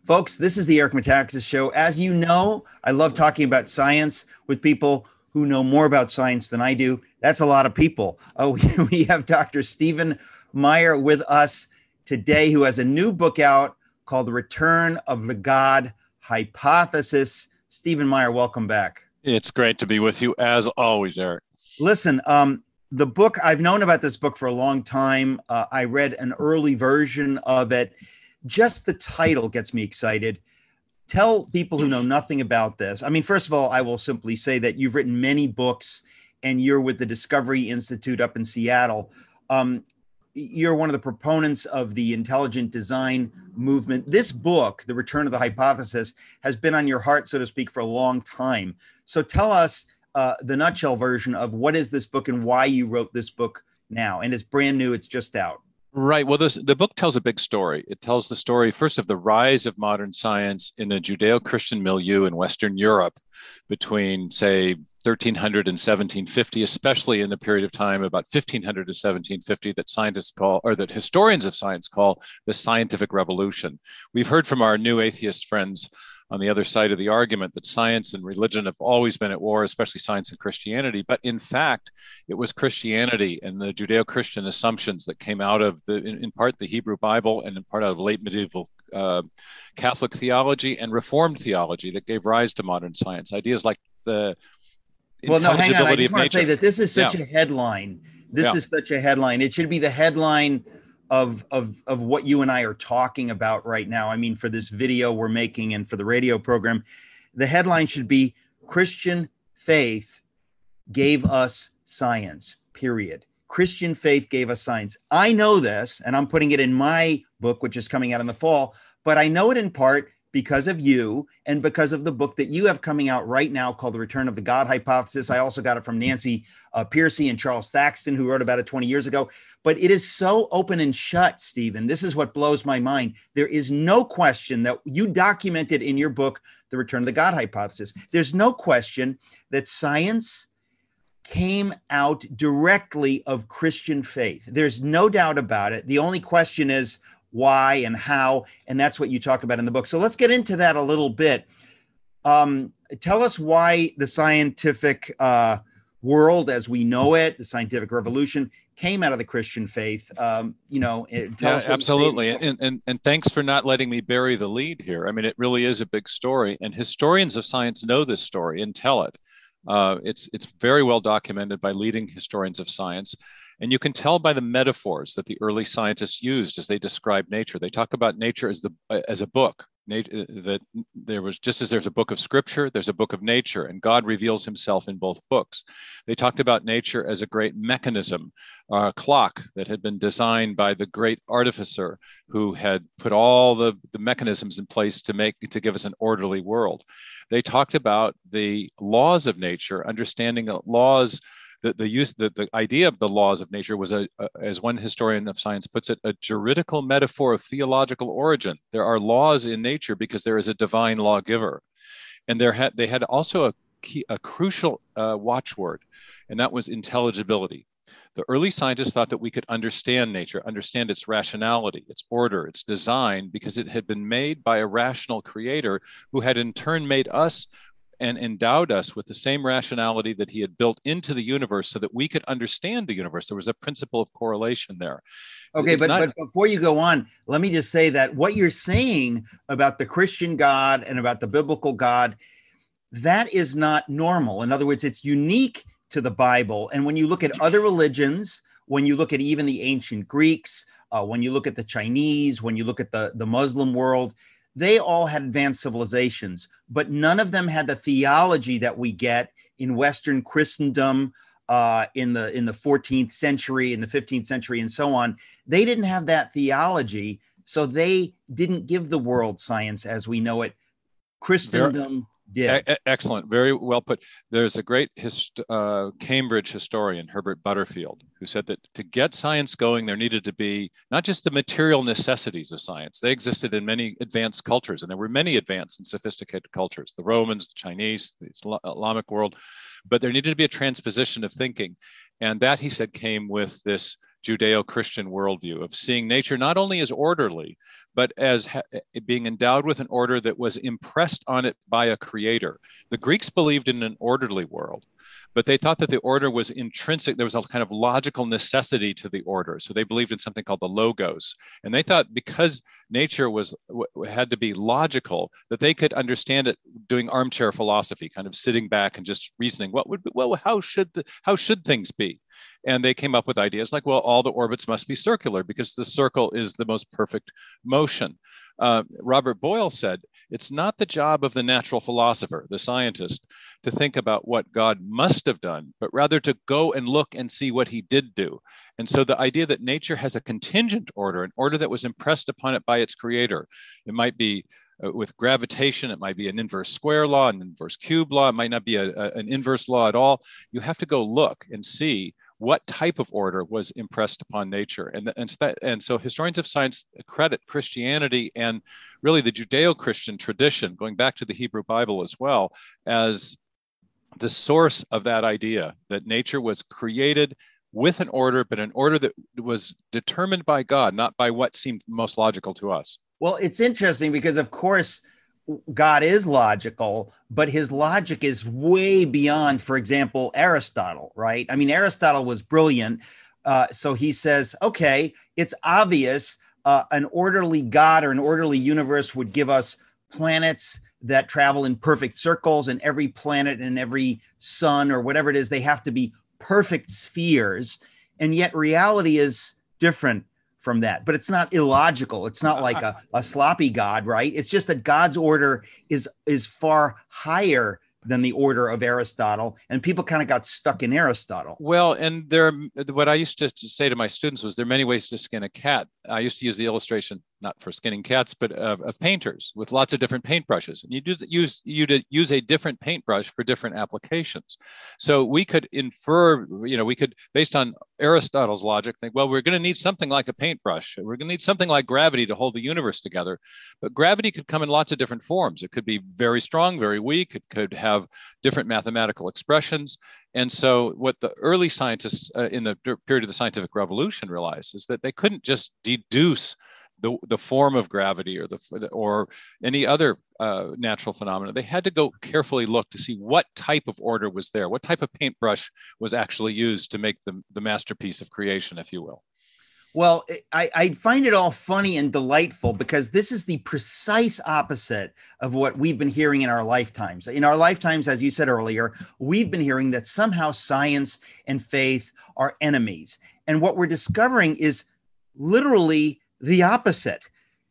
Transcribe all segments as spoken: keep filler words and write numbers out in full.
Folks, this is the Eric Metaxas Show. As you know, I love talking about science with people who know more about science than I do. That's a lot of people. Uh, we, we have Doctor Stephen Meyer with us today, who has a new book out called The Return of the God Hypothesis. Stephen Meyer, welcome back. It's great to be with you, as always, Eric. Listen, um, the book, I've known about this book for a long time. Uh, I read an early version of it. Just the title gets me excited. Tell people who know nothing about this. I mean, first of all, I will simply say that you've written many books and you're with the Discovery Institute up in Seattle. Um, you're one of the proponents of the intelligent design movement. This book, The Return of the Hypothesis, has been on your heart, so to speak, for a long time. So tell us uh, the nutshell version of what is this book and why you wrote this book now. And it's brand new, it's just out. Right. Well, this, the book tells a big story. It tells the story, first, of the rise of modern science in a Judeo-Christian milieu in Western Europe between, say, thirteen hundred and seventeen fifty, especially in the period of time about fifteen hundred to seventeen fifty that scientists call, or that historians of science call, the scientific revolution. We've heard from our new atheist friends on the other side of the argument that science and religion have always been at war, especially science and Christianity. But in fact, it was Christianity and the Judeo-Christian assumptions that came out of, the, in, in part, the Hebrew Bible and in part out of late medieval uh, Catholic theology and Reformed theology that gave rise to modern science. Ideas like the Well, no, hang on. I just want to say that this is such yeah. a headline. This yeah. is such a headline. It should be the headline of, of, of what you and I are talking about right now. I mean, for this video we're making and for the radio program, the headline should be Christian faith gave us science, period. Christian faith gave us science. I know this, and I'm putting it in my book, which is coming out in the fall, but I know it in part because of you and because of the book that you have coming out right now called The Return of the God Hypothesis. I also got it from Nancy uh, Pearcey and Charles Thaxton, who wrote about it twenty years ago. But it is so open and shut, Stephen. This is what blows my mind. There is no question that you documented in your book, The Return of the God Hypothesis. There's no question that science came out directly of Christian faith. There's no doubt about it. The only question is, why and how, and that's what you talk about in the book. So let's get into that a little bit. Um, tell us why the scientific uh, world as we know it, the scientific revolution, came out of the Christian faith. Um, you know, tell yeah, us what absolutely. And, and, and thanks for not letting me bury the lead here. I mean, it really is a big story, and historians of science know this story and tell it. Uh, it's, it's very well documented by leading historians of science. And you can tell by the metaphors that the early scientists used as they describe nature. They talk about nature as the as a book. Nat- that there was, just as there's a book of scripture, there's a book of nature, and God reveals himself in both books. They talked about nature as a great mechanism, a clock that had been designed by the great artificer who had put all the, the mechanisms in place to make to give us an orderly world. They talked about the laws of nature, understanding that laws. The, the use the, the idea of the laws of nature was, a, a, as one historian of science puts it, a juridical metaphor of theological origin. There are laws in nature because there is a divine lawgiver. And there had, they had also a, key, a crucial uh, watchword, and that was intelligibility. The early scientists thought that we could understand nature, understand its rationality, its order, its design, because it had been made by a rational creator who had in turn made us and endowed us with the same rationality that he had built into the universe so that we could understand the universe. There was a principle of correlation there. Okay, but, not... but before you go on, let me just say that what you're saying about the Christian God and about the biblical God, that is not normal. In other words, it's unique to the Bible. And when you look at other religions, when you look at even the ancient Greeks, uh, when you look at the Chinese, when you look at the, the Muslim world, they all had advanced civilizations, but none of them had the theology that we get in Western Christendom uh, in the in the fourteenth century, in the fifteenth century, and so on. They didn't have that theology, so they didn't give the world science as we know it. Christendom did. E- excellent, very well put. There's a great hist- uh, Cambridge historian, Herbert Butterfield, who said that to get science going, there needed to be not just the material necessities of science. They existed in many advanced cultures, and there were many advanced and sophisticated cultures, the Romans, the Chinese, the Islamic world, but there needed to be a transposition of thinking. And that, he said, came with this Judeo-Christian worldview of seeing nature not only as orderly, but as ha- being endowed with an order that was impressed on it by a creator. The Greeks believed in an orderly world, but they thought that the order was intrinsic. There was a kind of logical necessity to the order. So they believed in something called the logos. And they thought because nature was had to be logical, that they could understand it doing armchair philosophy, kind of sitting back and just reasoning, what would, well, how should, the, how should things be? And they came up with ideas like, well, all the orbits must be circular because the circle is the most perfect motion. Uh, Robert Boyle said, it's not the job of the natural philosopher, the scientist, to think about what God must have done, but rather to go and look and see what he did do. And so the idea that nature has a contingent order, an order that was impressed upon it by its creator, it might be uh, with gravitation, it might be an inverse square law, an inverse cube law, it might not be a, a, an inverse law at all. You have to go look and see what type of order was impressed upon nature. And, and, so that, and so historians of science credit Christianity and really the Judeo-Christian tradition, going back to the Hebrew Bible as well, as the source of that idea that nature was created with an order, but an order that was determined by God, not by what seemed most logical to us. Well, it's interesting because, of course, God is logical, but his logic is way beyond, for example, Aristotle, right? I mean, Aristotle was brilliant. Uh, so he says, okay, it's obvious uh, an orderly God or an orderly universe would give us planets that travel in perfect circles, and every planet and every sun or whatever it is, they have to be perfect spheres. And yet reality is different from that, but it's not illogical. It's not like a, a sloppy God, right? It's just that God's order is, is far higher than the order of Aristotle, and people kind of got stuck in Aristotle. Well, and there, what I used to, to say to my students was there are many ways to skin a cat. I used to use the illustration, not for skinning cats, but of, of painters with lots of different paintbrushes. And you do use you to use a different paintbrush for different applications. So we could infer, you know, we could, based on Aristotle's logic, think, well, we're going to need something like a paintbrush. We're going to need something like gravity to hold the universe together. But gravity could come in lots of different forms. It could be very strong, very weak. It could have different mathematical expressions. And so what the early scientists uh, in the period of the scientific revolution realized is that they couldn't just deduce the, the form of gravity or the or any other uh, natural phenomena. They had to go carefully look to see what type of order was there, what type of paintbrush was actually used to make the, the masterpiece of creation, if you will. Well, I, I find it all funny and delightful because this is the precise opposite of what we've been hearing in our lifetimes. In our lifetimes, as you said earlier, we've been hearing that somehow science and faith are enemies. And what we're discovering is literally the opposite.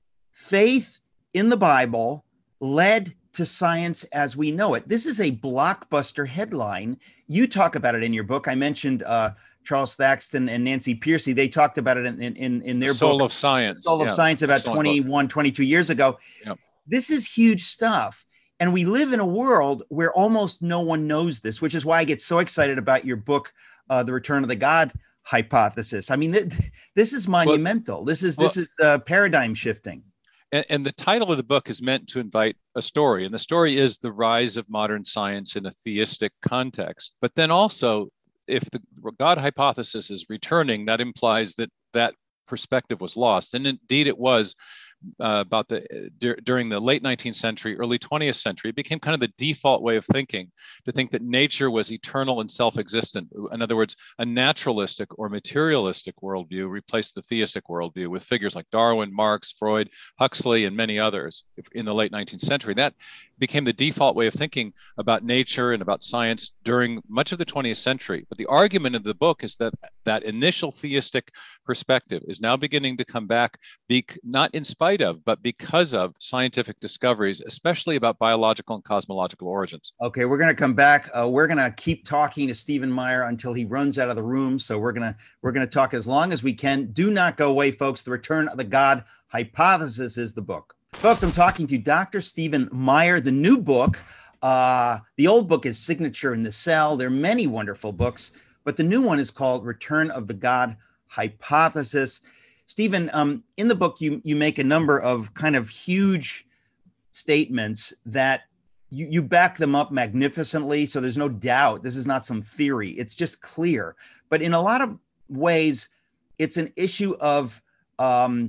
Faith in the Bible led to science as we know it. This is a blockbuster headline. You talk about it in your book. I mentioned uh, Charles Thaxton and Nancy Pearcey. They talked about it in, in, in their the Soul book, of Science. Soul of yeah. Science, about twenty-one, twenty-two years ago. Yep. This is huge stuff. And we live in a world where almost no one knows this, which is why I get so excited about your book, uh, The Return of the God Hypothesis. I mean, th- this is monumental. Well, this is this well, is uh, paradigm shifting. And, and the title of the book is meant to invite a story. And the story is the rise of modern science in a theistic context. But then also, if the God hypothesis is returning, that implies that that perspective was lost. And indeed it was. Uh, about the d- during the late nineteenth century, early twentieth century, it became kind of the default way of thinking to think that nature was eternal and self-existent. In other words, a naturalistic or materialistic worldview replaced the theistic worldview with figures like Darwin, Marx, Freud, Huxley, and many others in the late nineteenth century. That became the default way of thinking about nature and about science during much of the twentieth century. But the argument of the book is that that initial theistic perspective is now beginning to come back, be, not in spite of, but because of scientific discoveries, especially about biological and cosmological origins. Okay, we're going to come back. Uh, we're going to keep talking to Stephen Meyer until he runs out of the room. So we're going to we're going to talk as long as we can. Do not go away, folks. The Return of the God Hypothesis is the book. Folks, I'm talking to Doctor Stephen Meyer. The new book, uh, the old book is Signature in the Cell. There are many wonderful books, but the new one is called Return of the God Hypothesis. Stephen, um, in the book, you, you make a number of kind of huge statements that you, you back them up magnificently. So there's no doubt this is not some theory. It's just clear. But in a lot of ways, it's an issue of, um,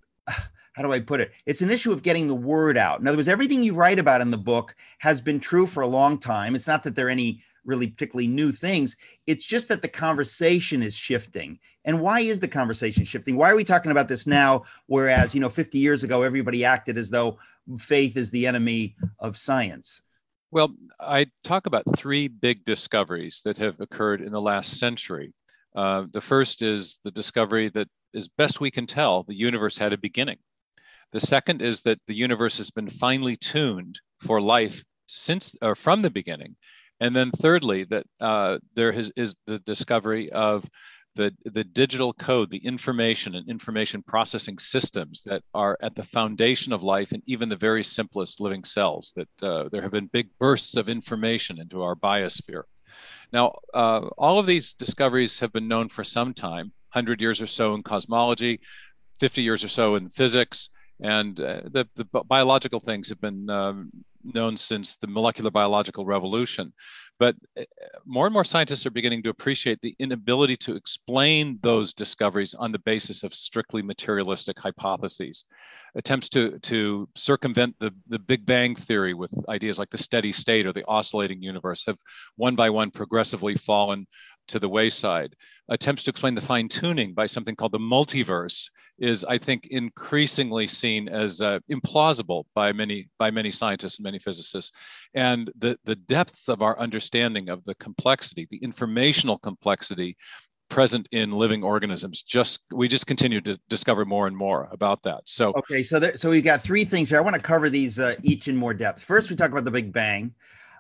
how do I put it? It's an issue of getting the word out. In other words, everything you write about in the book has been true for a long time. It's not that there are any really particularly new things. It's just that the conversation is shifting. And why is the conversation shifting? Why are we talking about this now? Whereas, you know, fifty years ago, everybody acted as though faith is the enemy of science. Well, I talk about three big discoveries that have occurred in the last century. Uh, the first is the discovery that, as best we can tell, the universe had a beginning. The second is that the universe has been finely tuned for life since or from the beginning. And then thirdly, that uh, there has, is the discovery of the, the digital code, the information and information processing systems that are at the foundation of life and even the very simplest living cells, that uh, there have been big bursts of information into our biosphere. Now, uh, all of these discoveries have been known for some time, one hundred years or so in cosmology, fifty years or so in physics, and uh, the, the biological things have been um, known since the molecular biological revolution. But more and more scientists are beginning to appreciate the inability to explain those discoveries on the basis of strictly materialistic hypotheses. Attempts to, to circumvent the, the Big Bang theory with ideas like the steady state or the oscillating universe have one by one progressively fallen to the wayside. Attempts to explain the fine tuning by something called the multiverse is, I think, increasingly seen as uh, implausible by many by many scientists and many physicists. And the, the depths of our understanding of the complexity, the informational complexity present in living organisms, just we just continue to discover more and more about that. So okay, so there, so we've got three things here. I want to cover these uh, each in more depth. First, we talk about the Big Bang.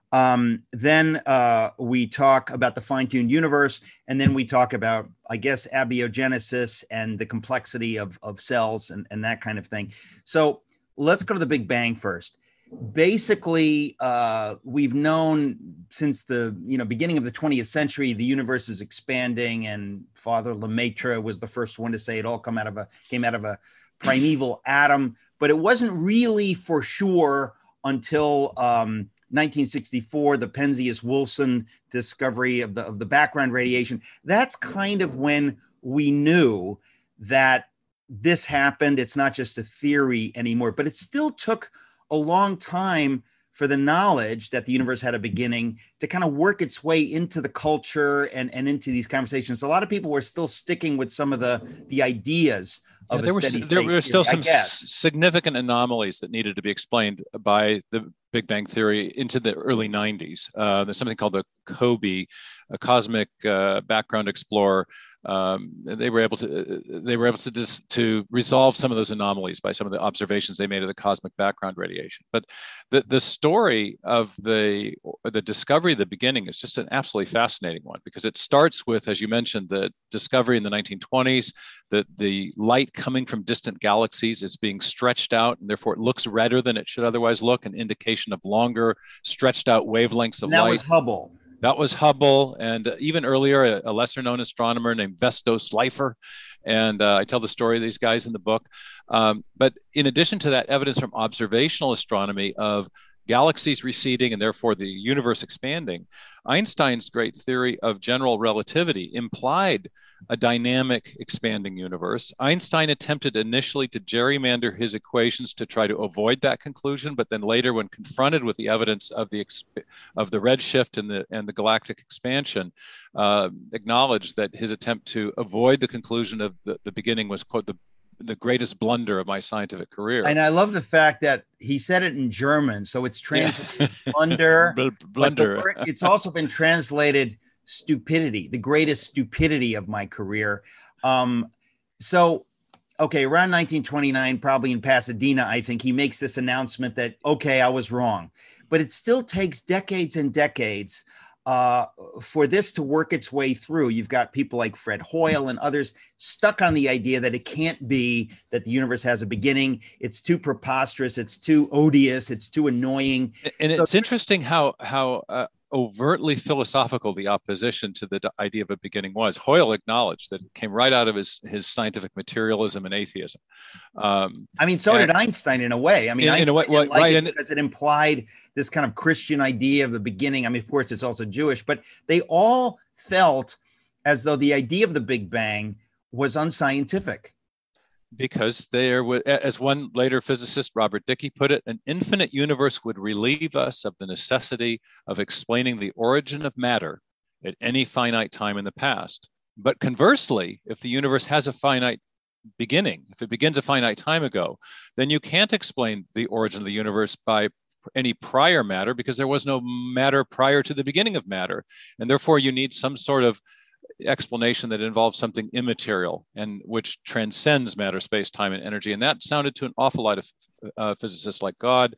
Um, then uh, we talk about the fine-tuned universe, and then we talk about, I guess, abiogenesis and the complexity of, of cells and, and that kind of thing. So let's go to the Big Bang first. Basically, uh, we've known since the you know beginning of the twentieth century, the universe is expanding, and Father Lemaitre was the first one to say it all come out of a came out of a primeval atom. But it wasn't really for sure until um, nineteen sixty-four, the Penzias-Wilson discovery of the of the background radiation. That's kind of when we knew that this happened. It's not just a theory anymore, but it still took a long time for the knowledge that the universe had a beginning to kind of work its way into the culture and, and into these conversations. A lot of people were still sticking with some of the, the ideas of yeah, there a were, steady there state were still theory, some s- significant anomalies that needed to be explained by the Big Bang Theory into the early nineties. Uh, there's something called the COBE, a Cosmic uh, Background Explorer. Um, they were able to they were able to dis, to resolve some of those anomalies by some of the observations they made of the cosmic background radiation. But the the story of the the discovery of the beginning is just an absolutely fascinating one, because it starts with, as you mentioned, the discovery in the nineteen twenties that the light coming from distant galaxies is being stretched out, and therefore it looks redder than it should otherwise look, an indication of longer stretched out wavelengths of and that light. was Hubble. That was Hubble, and uh, even earlier, a, a lesser-known astronomer named Vesto Slipher. And uh, I tell the story of these guys in the book. Um, but in addition to that evidence from observational astronomy of galaxies receding and therefore the universe expanding, Einstein's great theory of general relativity implied a dynamic expanding universe. Einstein attempted initially to gerrymander his equations to try to avoid that conclusion, but then later, when confronted with the evidence of the exp- of the redshift and the and the galactic expansion, uh, acknowledged that his attempt to avoid the conclusion of the, the beginning was, quote, the the greatest blunder of my scientific career. And I love the fact that he said it in German, so it's translated yeah. blunder. blunder. But word, it's also been translated stupidity, the greatest stupidity of my career. Um, so, okay, around nineteen twenty-nine, probably in Pasadena, I think he makes this announcement that, okay, I was wrong. But it still takes decades and decades uh, for this to work its way through. You've got people like Fred Hoyle and others stuck on the idea that it can't be that the universe has a beginning. It's too preposterous. It's too odious. It's too annoying. And so, it's interesting how, how uh, overtly philosophical the opposition to the d- idea of a beginning was. Hoyle acknowledged that it came right out of his, his scientific materialism and atheism. Um, I mean, so and, did Einstein in a way. I mean, in, Einstein in a way, didn't well, like right, it and, because it implied this kind of Christian idea of the beginning. I mean, of course, it's also Jewish, but they all felt as though the idea of the Big Bang was unscientific. Because there was, as one later physicist, Robert Dicke, put it, an infinite universe would relieve us of the necessity of explaining the origin of matter at any finite time in the past. But conversely, if the universe has a finite beginning, if it begins a finite time ago, then you can't explain the origin of the universe by any prior matter, because there was no matter prior to the beginning of matter. And therefore, you need some sort of explanation that involves something immaterial and which transcends matter, space, time, and energy. And that sounded to an awful lot of uh, physicists like God.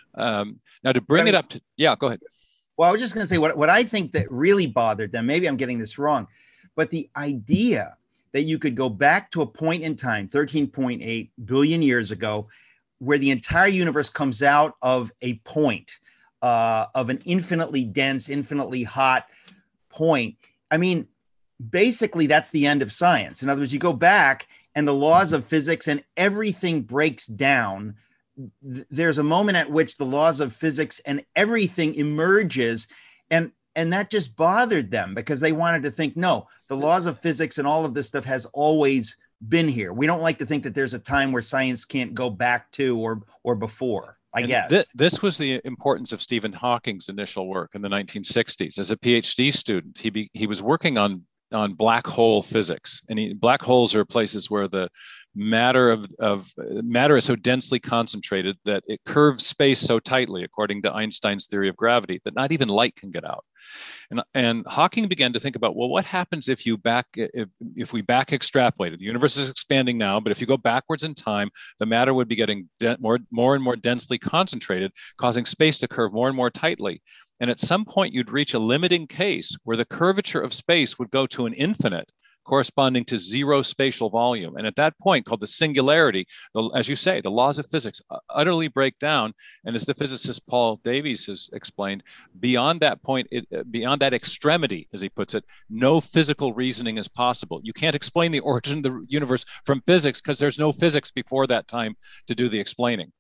Um, now, to bring I mean, it up to, yeah, go ahead. Well, I was just going to say what, what I think that really bothered them, maybe I'm getting this wrong, but the idea that you could go back to a point in time, thirteen point eight billion years ago, where the entire universe comes out of a point, uh, of an infinitely dense, infinitely hot point. I mean, basically, that's the end of science. In other words, you go back and the laws of physics and everything breaks down. There's a moment at which the laws of physics and everything emerges. And, and that just bothered them because they wanted to think, no, the laws of physics and all of this stuff has always been here. We don't like to think that there's a time where science can't go back to or, or before. I and guess th- this was the importance of Stephen Hawking's initial work in the nineteen sixties. As a PhD student, he be, he was working on on black hole physics. And he, black holes are places where the matter of, of matter is so densely concentrated that it curves space so tightly, according to Einstein's theory of gravity, that not even light can get out. And, and Hawking began to think about, well, what happens if you back, if, if we back extrapolated? The universe is expanding now, but if you go backwards in time, the matter would be getting de- more, more and more densely concentrated, causing space to curve more and more tightly. And at some point, you'd reach a limiting case where the curvature of space would go to an infinite, corresponding to zero spatial volume. And at that point, called the singularity, the, as you say, the laws of physics utterly break down. And as the physicist Paul Davies has explained, beyond that point, it, beyond that extremity, as he puts it, no physical reasoning is possible. You can't explain the origin of the universe from physics because there's no physics before that time to do the explaining.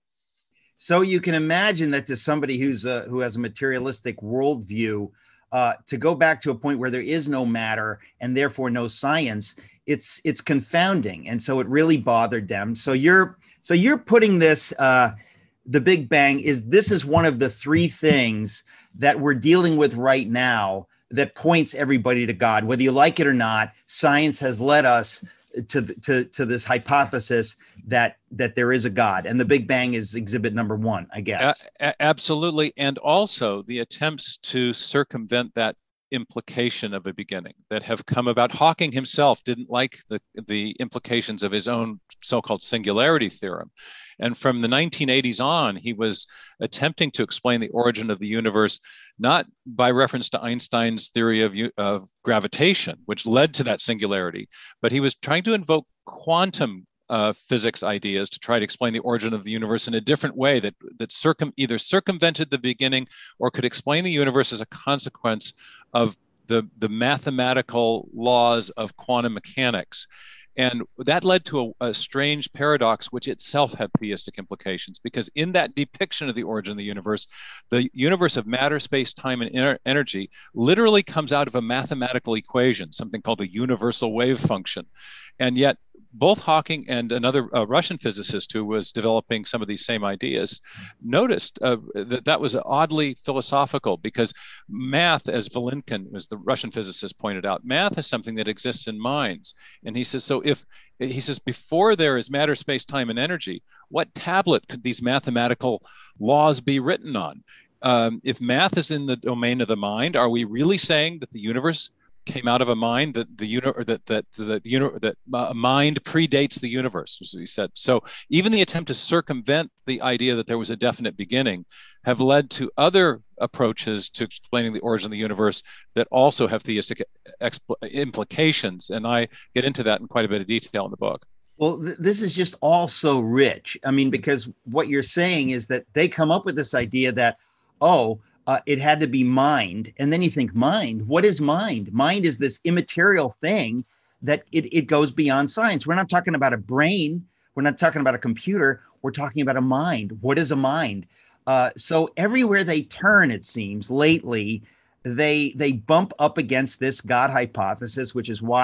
So you can imagine that to somebody who's a, who has a materialistic worldview, uh, to go back to a point where there is no matter and therefore no science, it's it's confounding, and so it really bothered them. So you're so you're putting this, uh, the Big Bang is this is one of the three things that we're dealing with right now that points everybody to God, whether you like it or not. Science has led us to to to this hypothesis that that there is a God, and the Big Bang is exhibit number one, I guess. A- absolutely, and also the attempts to circumvent that implication of a beginning that have come about. Hawking himself didn't like the the implications of his own so-called singularity theorem, and from the nineteen eighties on, he was attempting to explain the origin of the universe not by reference to Einstein's theory of, of gravitation, which led to that singularity, but he was trying to invoke quantum uh, physics ideas to try to explain the origin of the universe in a different way that, that circum, either circumvented the beginning or could explain the universe as a consequence of the, the mathematical laws of quantum mechanics. And that led to a, a strange paradox, which itself had theistic implications, because in that depiction of the origin of the universe, the universe of matter, space, time, and ener- energy literally comes out of a mathematical equation, something called the universal wave function. And yet, both Hawking and another uh, Russian physicist who was developing some of these same ideas noticed uh, that that was oddly philosophical, because math, as Vilenkin, was the Russian physicist, pointed out, math is something that exists in minds. And he says, so if, he says, before there is matter, space, time, and energy, what tablet could these mathematical laws be written on? Um, if math is in the domain of the mind, are we really saying that the universe came out of a mind that the uni- or that that that the uni- that uh, mind predates the universe, as he said. So even the attempt to circumvent the idea that there was a definite beginning have led to other approaches to explaining the origin of the universe that also have theistic expl- implications, and I get into that in quite a bit of detail in the book. Well, th- this is just all so rich. I mean, because what you're saying is that they come up with this idea that, oh, Uh, it had to be mind. And then you think, mind? What is mind? Mind is this immaterial thing that it, it goes beyond science. We're not talking about a brain. We're not talking about a computer. We're talking about a mind. What is a mind? Uh, so everywhere they turn, it seems, lately, they they bump up against this God hypothesis, which is why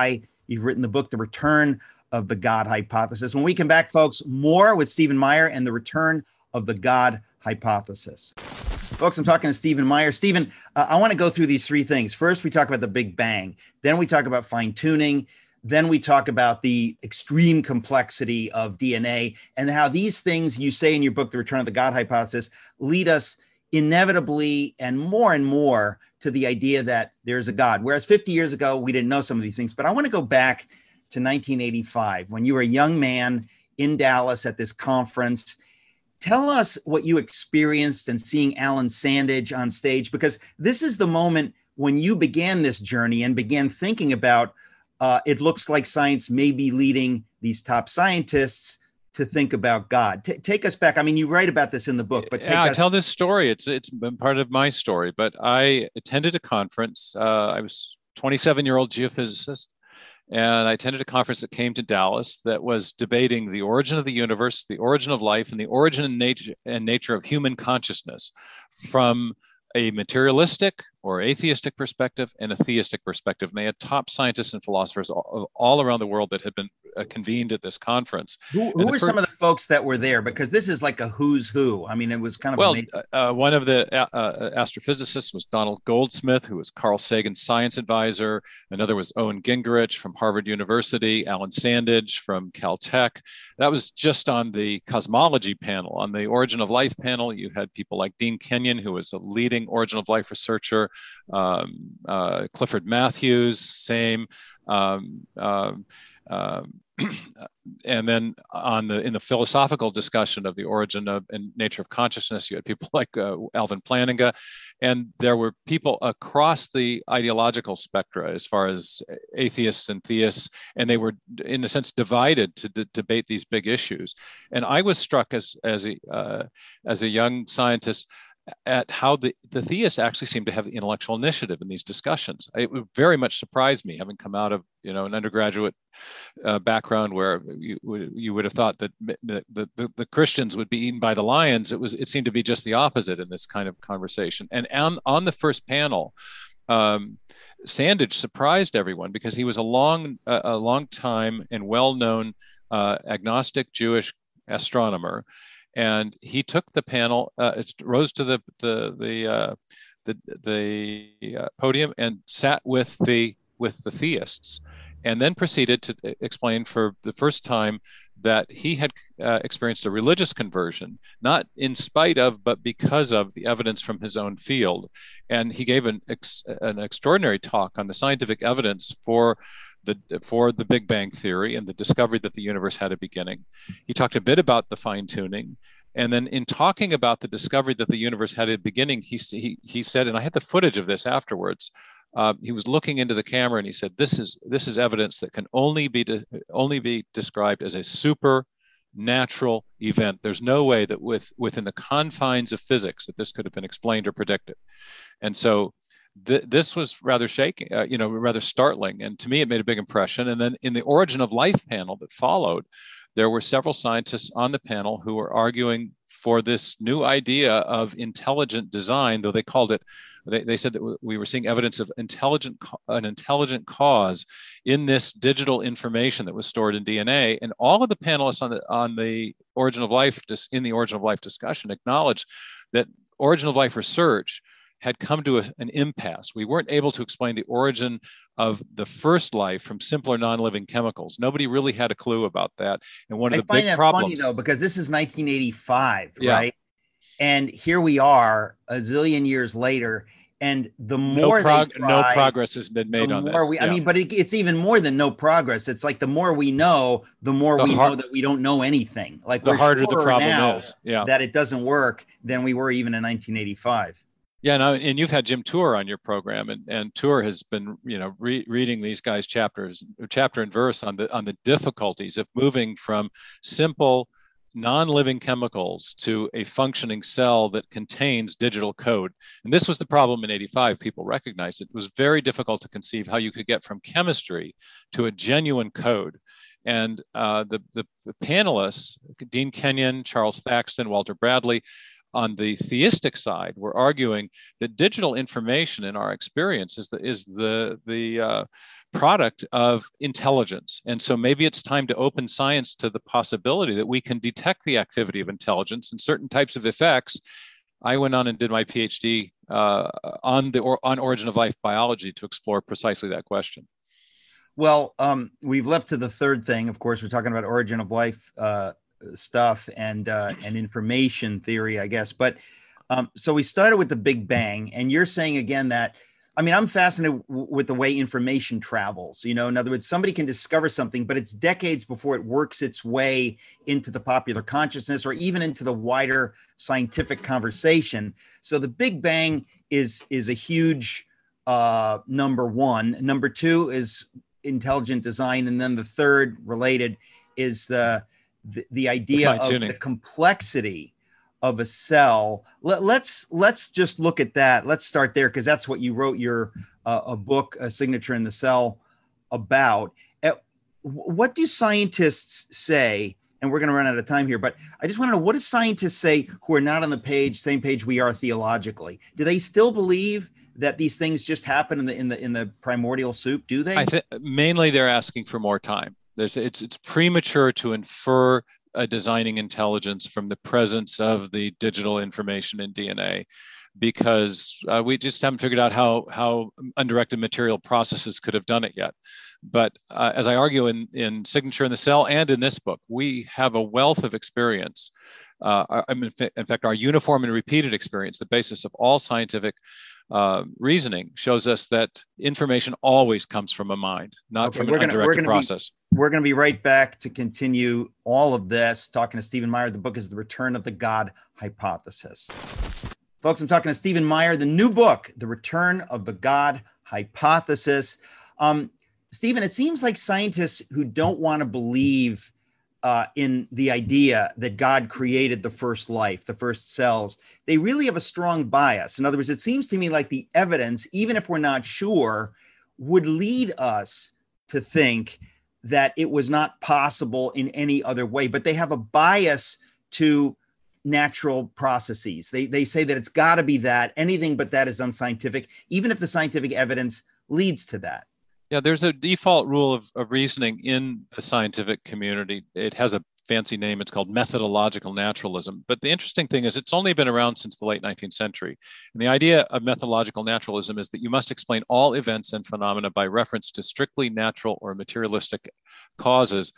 You've written the book, The Return of the God Hypothesis. When we come back, folks, more with Stephen Meyer and the return of the God Hypothesis. Folks, I'm talking to Stephen Meyer. Stephen, uh, I want to go through these three things. First, we talk about the Big Bang. Then we talk about fine tuning. Then we talk about the extreme complexity of D N A and how these things you say in your book, The Return of the God Hypothesis, lead us inevitably and more and more to the idea that there's a God. Whereas fifty years ago, we didn't know some of these things. But I want to go back to nineteen eighty-five, when you were a young man in Dallas at this conference. Tell us what you experienced in seeing Alan Sandage on stage, because this is the moment when you began this journey and began thinking about uh, it looks like science may be leading these top scientists to think about God. T- take us back. I mean, you write about this in the book, but take yeah, us- I tell this story. It's it's been part of my story. But I attended a conference. Uh, I was a twenty-seven-year-old geophysicist, and I attended a conference that came to Dallas that was debating the origin of the universe, the origin of life, and the origin and nature and nature of human consciousness from a materialistic or atheistic perspective and a theistic perspective. And they had top scientists and philosophers all, all around the world that had been uh, convened at this conference. Who, who were first, some of the folks that were there? Because this is like a who's who. I mean, it was kind of well. amazing. Uh, one of the uh, uh, astrophysicists was Donald Goldsmith, who was Carl Sagan's science advisor. Another was Owen Gingerich from Harvard University. Alan Sandage from Caltech. That was just on the cosmology panel. On the origin of life panel, you had people like Dean Kenyon, who was a leading origin of life researcher. Um, uh, Clifford Matthews, same. Um, um, um, and then on the in the philosophical discussion of the origin of and nature of consciousness, you had people like uh, Alvin Plantinga, and there were people across the ideological spectra as far as atheists and theists, and they were in a sense divided to d- debate these big issues. And I was struck as as a uh, as a young scientist at how the, the theists actually seem to have the intellectual initiative in these discussions. It would very much surprise me, having come out of you know an undergraduate uh, background where you, you would have thought that the, the, the Christians would be eaten by the lions. It was it seemed to be just the opposite in this kind of conversation. And on, on the first panel, um, Sandage surprised everyone because he was a long a, a long time and well-known uh, agnostic Jewish astronomer. And he took the panel, uh, rose to the the the uh, the, the uh, podium and sat with the with the theists, and then proceeded to explain for the first time that he had uh, experienced a religious conversion, not in spite of, but because of the evidence from his own field. And he gave an ex, an extraordinary talk on the scientific evidence for The, for the Big Bang Theory and the discovery that the universe had a beginning. He talked a bit about the fine tuning. And then in talking about the discovery that the universe had a beginning, he, he, he said, and I had the footage of this afterwards, uh, he was looking into the camera and he said, this is, this is evidence that can only be, de- only be described as a supernatural event. There's no way that with, within the confines of physics that this could have been explained or predicted. And so Th- this was rather shaking, uh, you know, rather startling. And to me, it made a big impression. And then in the origin of life panel that followed, there were several scientists on the panel who were arguing for this new idea of intelligent design, though they called it, they, they said that we were seeing evidence of intelligent, an intelligent cause in this digital information that was stored in D N A. And all of the panelists on the, on the origin of life, in the origin of life discussion acknowledged that origin of life research had come to a, an impasse. We weren't able to explain the origin of the first life from simpler non-living chemicals. Nobody really had a clue about that. And one of I the find big that problems, funny though, because this is nineteen eighty-five, yeah. right? And here we are a zillion years later. And the more no, prog- they try, no progress has been made on this. We, yeah. I mean, but it, it's even more than no progress. It's like the more we know, the more the we har- know that we don't know anything. Like the we're harder the problem now is. Yeah. that it doesn't work than we were even in nineteen eighty-five. Yeah, no, and you've had Jim Tour on your program, and, and Tour has been, you know, re- reading these guys' chapters, chapter and verse on the on the difficulties of moving from simple, non-living chemicals to a functioning cell that contains digital code. And this was the problem in eighty-five. People recognized it. It was very difficult to conceive how you could get from chemistry to a genuine code. And uh, the, the the panelists, Dean Kenyon, Charles Thaxton, Walter Bradley, on the theistic side, we're arguing that digital information in our experience is the, is the, the uh, product of intelligence. And so maybe it's time to open science to the possibility that we can detect the activity of intelligence and certain types of effects. I went on and did my PhD uh, on the or, on origin of life biology to explore precisely that question. Well, um, we've leapt to the third thing. Of course, we're talking about origin of life uh, stuff and uh, and information theory, I guess. But um, so we started with the Big Bang, and you're saying again that, I mean, I'm fascinated w- with the way information travels. You know, in other words, somebody can discover something, but it's decades before it works its way into the popular consciousness or even into the wider scientific conversation. So the Big Bang is is a huge uh, number one. Number two is intelligent design, and then the third, related, is the the, the idea of the complexity of a cell. Let, let's let's just look at that. Let's start there, because that's what you wrote your uh, a book, A Signature in the Cell, about. Uh, what do scientists say? And we're going to run out of time here, but I just want to know, what do scientists say who are not on the page, same page we are theologically? Do they still believe that these things just happen in the in the in the primordial soup? Do they? I think mainly they're asking for more time. There's it's it's premature to infer a designing intelligence from the presence of the digital information in D N A, because uh, we just haven't figured out how how undirected material processes could have done it yet. But uh, as I argue in in Signature in the Cell and in this book, we have a wealth of experience. Uh, in fact, our uniform and repeated experience, the basis of all scientific uh, reasoning, shows us that information always comes from a mind, not okay, from an gonna, undirected process. Be, we're going to be right back to continue all of this, talking to Stephen Meyer. The book is The Return of the God Hypothesis. Folks, I'm talking to Stephen Meyer, the new book, The Return of the God Hypothesis. Um, Stephen, it seems like scientists who don't want to believe Uh, in the idea that God created the first life, the first cells, they really have a strong bias. In other words, it seems to me like the evidence, even if we're not sure, would lead us to think that it was not possible in any other way. But they have a bias to natural processes. They, they say that it's got to be that. Anything but that is unscientific, even if the scientific evidence leads to that. Yeah, there's a default rule of, of reasoning in the scientific community. It has a fancy name. It's called methodological naturalism. But the interesting thing is it's only been around since the late nineteenth century. And the idea of methodological naturalism is that you must explain all events and phenomena by reference to strictly natural or materialistic causes,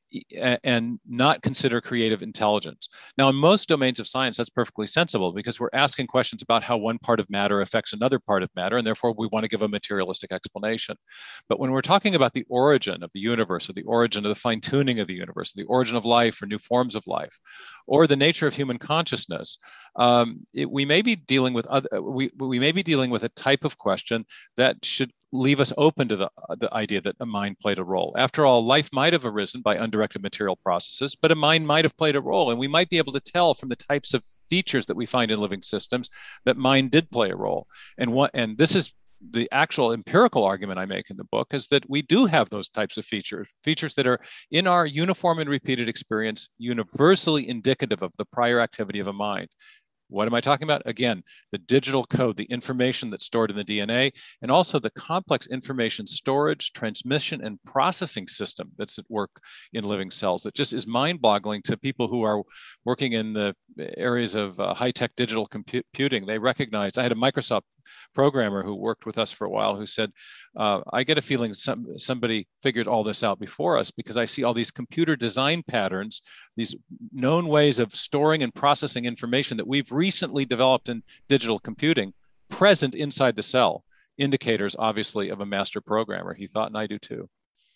and not consider creative intelligence. Now, in most domains of science, that's perfectly sensible, because we're asking questions about how one part of matter affects another part of matter, and therefore we want to give a materialistic explanation. But when we're talking about the origin of the universe, or the origin of the fine-tuning of the universe, the origin of life or new forms of life, or the nature of human consciousness, um, it, we may be dealing with other, we, we may be dealing with a type of question that should leave us open to the, the idea that a mind played a role. After all, life might have arisen by undirected material processes, but a mind might have played a role. And we might be able to tell from the types of features that we find in living systems that mind did play a role. And what, and this is the actual empirical argument I make in the book, is that we do have those types of features, features that are in our uniform and repeated experience, universally indicative of the prior activity of a mind. What am I talking about? Again, the digital code, the information that's stored in the D N A, and also the complex information storage, transmission, and processing system that's at work in living cells. That just is mind-boggling to people who are working in the areas of uh, high-tech digital computing. They recognize, I had a Microsoft programmer who worked with us for a while who said, uh, I get a feeling some, somebody figured all this out before us, because I see all these computer design patterns, these known ways of storing and processing information that we've recently developed in digital computing present inside the cell. Indicators, obviously, of a master programmer. He thought, and I do too.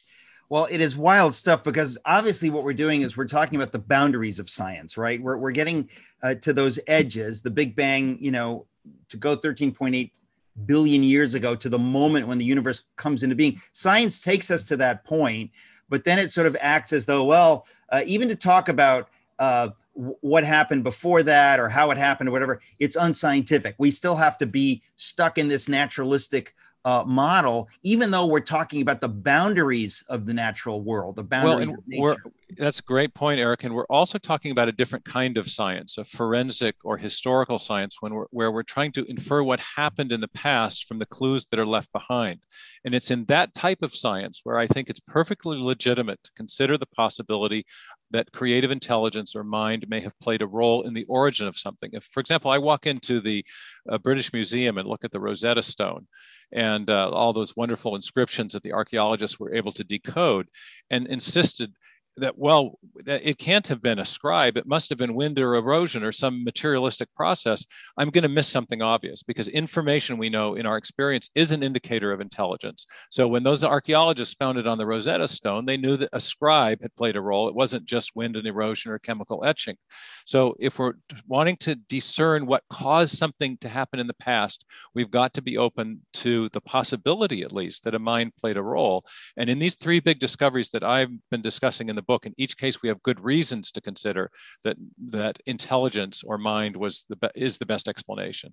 Well, it is wild stuff, because obviously what we're doing is we're talking about the boundaries of science, right? We're, we're getting uh, to those edges, the Big Bang, you know, to go thirteen point eight billion years ago to the moment when the universe comes into being. Science takes us to that point, but then it sort of acts as though, well, uh, even to talk about uh, w- what happened before that or how it happened or whatever, it's unscientific. We still have to be stuck in this naturalistic uh, model, even though we're talking about the boundaries of the natural world, the boundaries well, of nature. We're, that's a great point, Eric. And we're also talking about a different kind of science, a forensic or historical science, when we're, where we're trying to infer what happened in the past from the clues that are left behind. And it's in that type of science where I think it's perfectly legitimate to consider the possibility that creative intelligence or mind may have played a role in the origin of something. If, for example, I walk into the uh, British Museum and look at the Rosetta Stone and uh, all those wonderful inscriptions that the archaeologists were able to decode, and insisted that, well, it can't have been a scribe. It must have been wind or erosion or some materialistic process. I'm going to miss something obvious, because information we know in our experience is an indicator of intelligence. So when those archaeologists found it on the Rosetta Stone, they knew that a scribe had played a role. It wasn't just wind and erosion or chemical etching. So if we're wanting to discern what caused something to happen in the past, we've got to be open to the possibility, at least, that a mind played a role. And in these three big discoveries that I've been discussing in the book, in each case we have good reasons to consider that that intelligence or mind was the be- is the best explanation.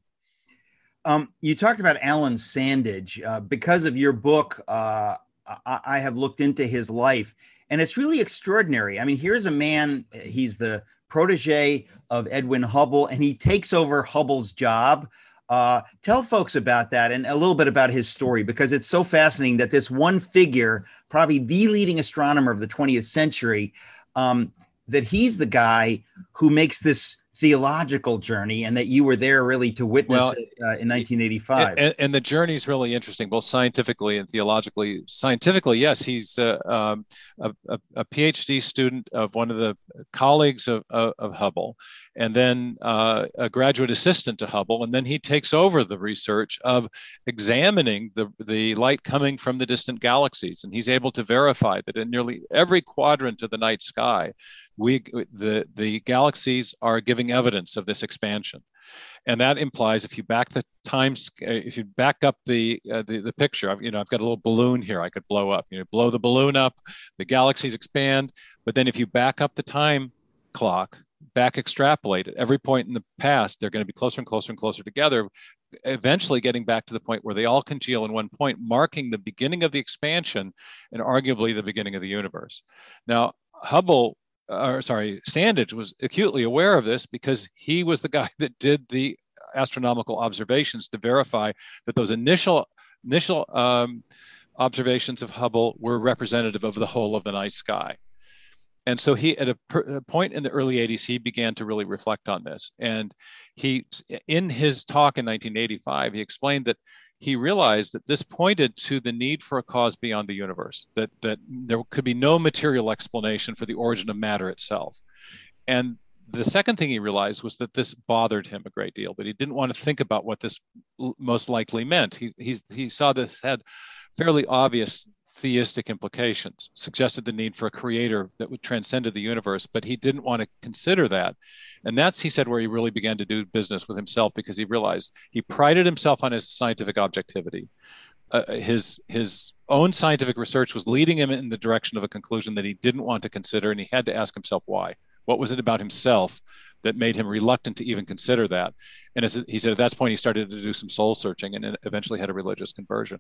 Um, you talked about Alan Sandage. Uh, because of your book, uh, I, I have looked into his life, and it's really extraordinary. I mean, here's a man, he's the protege of Edwin Hubble, and he takes over Hubble's job. Uh, tell folks about that and a little bit about his story, because it's so fascinating that this one figure, probably the leading astronomer of the twentieth century, um, that he's the guy who makes this theological journey, and that you were there really to witness well, it uh, in nineteen eighty-five. And, and the journey is really interesting, both scientifically and theologically. Scientifically, yes, he's uh, um, a, a, a PhD student of one of the colleagues of, of, of Hubble, and then uh, a graduate assistant to Hubble. And then he takes over the research of examining the, the light coming from the distant galaxies. And he's able to verify that in nearly every quadrant of the night sky, we the, the galaxies are giving evidence of this expansion. And that implies, if you back the times, if you back up the, uh, the the picture, I've, you know, I've got a little balloon here I could blow up. You know, blow the balloon up, the galaxies expand. But then if you back up the time clock, back extrapolate at every point in the past, they're going to be closer and closer and closer together, eventually getting back to the point where they all congeal in one point, marking the beginning of the expansion and arguably the beginning of the universe. Now, Hubble, or sorry, Sandage was acutely aware of this, because he was the guy that did the astronomical observations to verify that those initial initial um, observations of Hubble were representative of the whole of the night sky. And so he, at a, per, a point in the early eighties, he began to really reflect on this. And he, in his talk in nineteen eighty-five, he explained that he realized that this pointed to the need for a cause beyond the universe, that, that there could be no material explanation for the origin of matter itself. And the second thing he realized was that this bothered him a great deal, that he didn't want to think about what this most likely meant. He, he, he saw this had fairly obvious theistic implications, suggested the need for a creator that would transcend the universe, but he didn't want to consider that. And that's, he said, where he really began to do business with himself, because he realized he prided himself on his scientific objectivity. Uh, his his own scientific research was leading him in the direction of a conclusion that he didn't want to consider, and he had to ask himself why. What was it about himself that made him reluctant to even consider that? And as he said, at that point, he started to do some soul searching and eventually had a religious conversion.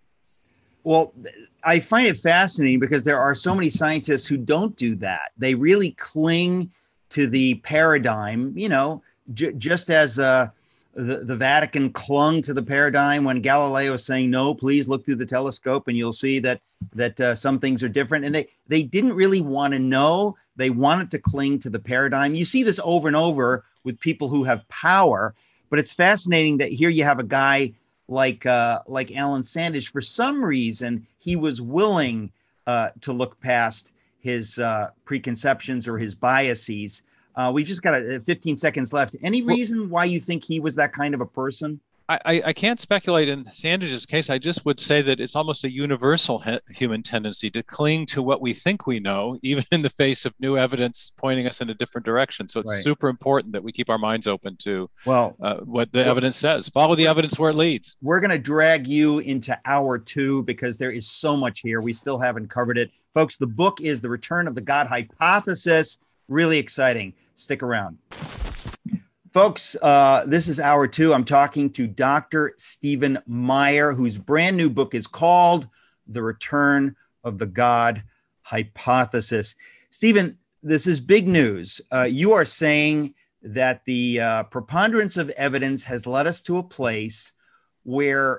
Well, I find it fascinating because there are so many scientists who don't do that. They really cling to the paradigm, you know, j- just as uh, the, the Vatican clung to the paradigm when Galileo was saying, no, please look through the telescope and you'll see that that uh, some things are different. And they, they didn't really want to know. They wanted to cling to the paradigm. You see this over and over with people who have power, but it's fascinating that here you have a guy like uh, like Alan Sandage. For some reason, he was willing uh, to look past his uh, preconceptions or his biases. Uh, we just got a, fifteen seconds left. Any reason why you think he was that kind of a person? I, I can't speculate in Sandage's case. I just would say that it's almost a universal he- human tendency to cling to what we think we know, even in the face of new evidence pointing us in a different direction. So it's right. super important that we keep our minds open to well, uh, what the well, evidence says. Follow the evidence where it leads. We're going to drag you into hour two because there is so much here. We still haven't covered it. Folks, the book is The Return of the God Hypothesis. Really exciting. Stick around. Folks, uh, this is hour two. I'm talking to Doctor Stephen Meyer, whose brand new book is called The Return of the God Hypothesis. Stephen, this is big news. Uh, you are saying that the uh, preponderance of evidence has led us to a place where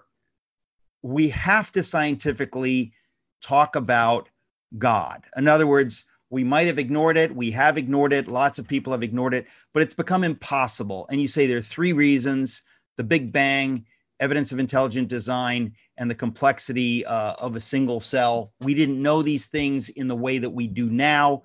we have to scientifically talk about God. In other words, we might have ignored it. We have ignored it. Lots of people have ignored it, but it's become impossible. And you say there are three reasons: the Big Bang, evidence of intelligent design, and the complexity uh, of a single cell. We didn't know these things in the way that we do now.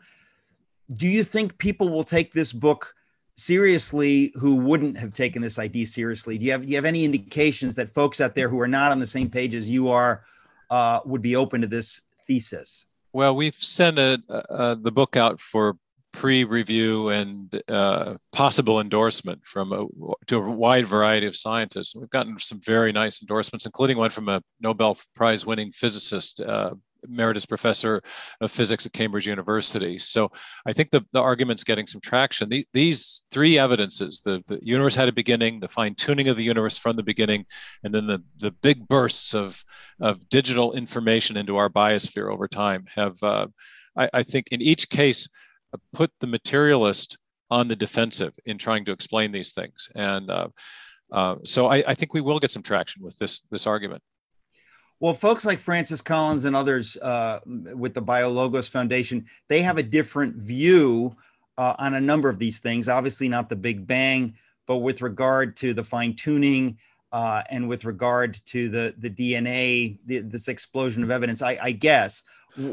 Do you think people will take this book seriously who wouldn't have taken this idea seriously? Do you have, do you have any indications that folks out there who are not on the same page as you are uh, would be open to this thesis? Well, we've sent a, uh, the book out for pre-review and uh, possible endorsement from a, to a wide variety of scientists. We've gotten some very nice endorsements, including one from a Nobel Prize winning physicist, uh, emeritus professor of physics at Cambridge University. So I think the, the argument's getting some traction. The, these three evidences, the, the universe had a beginning, the fine tuning of the universe from the beginning, and then the, the big bursts of, of digital information into our biosphere over time have, uh, I, I think in each case, put the materialist on the defensive in trying to explain these things. And uh, uh, so I, I think we will get some traction with this, this argument. Well, folks like Francis Collins and others uh, with the BioLogos Foundation, they have a different view uh, on a number of these things. Obviously not the Big Bang, but with regard to the fine tuning uh, and with regard to the, the D N A, the, this explosion of evidence, I, I guess.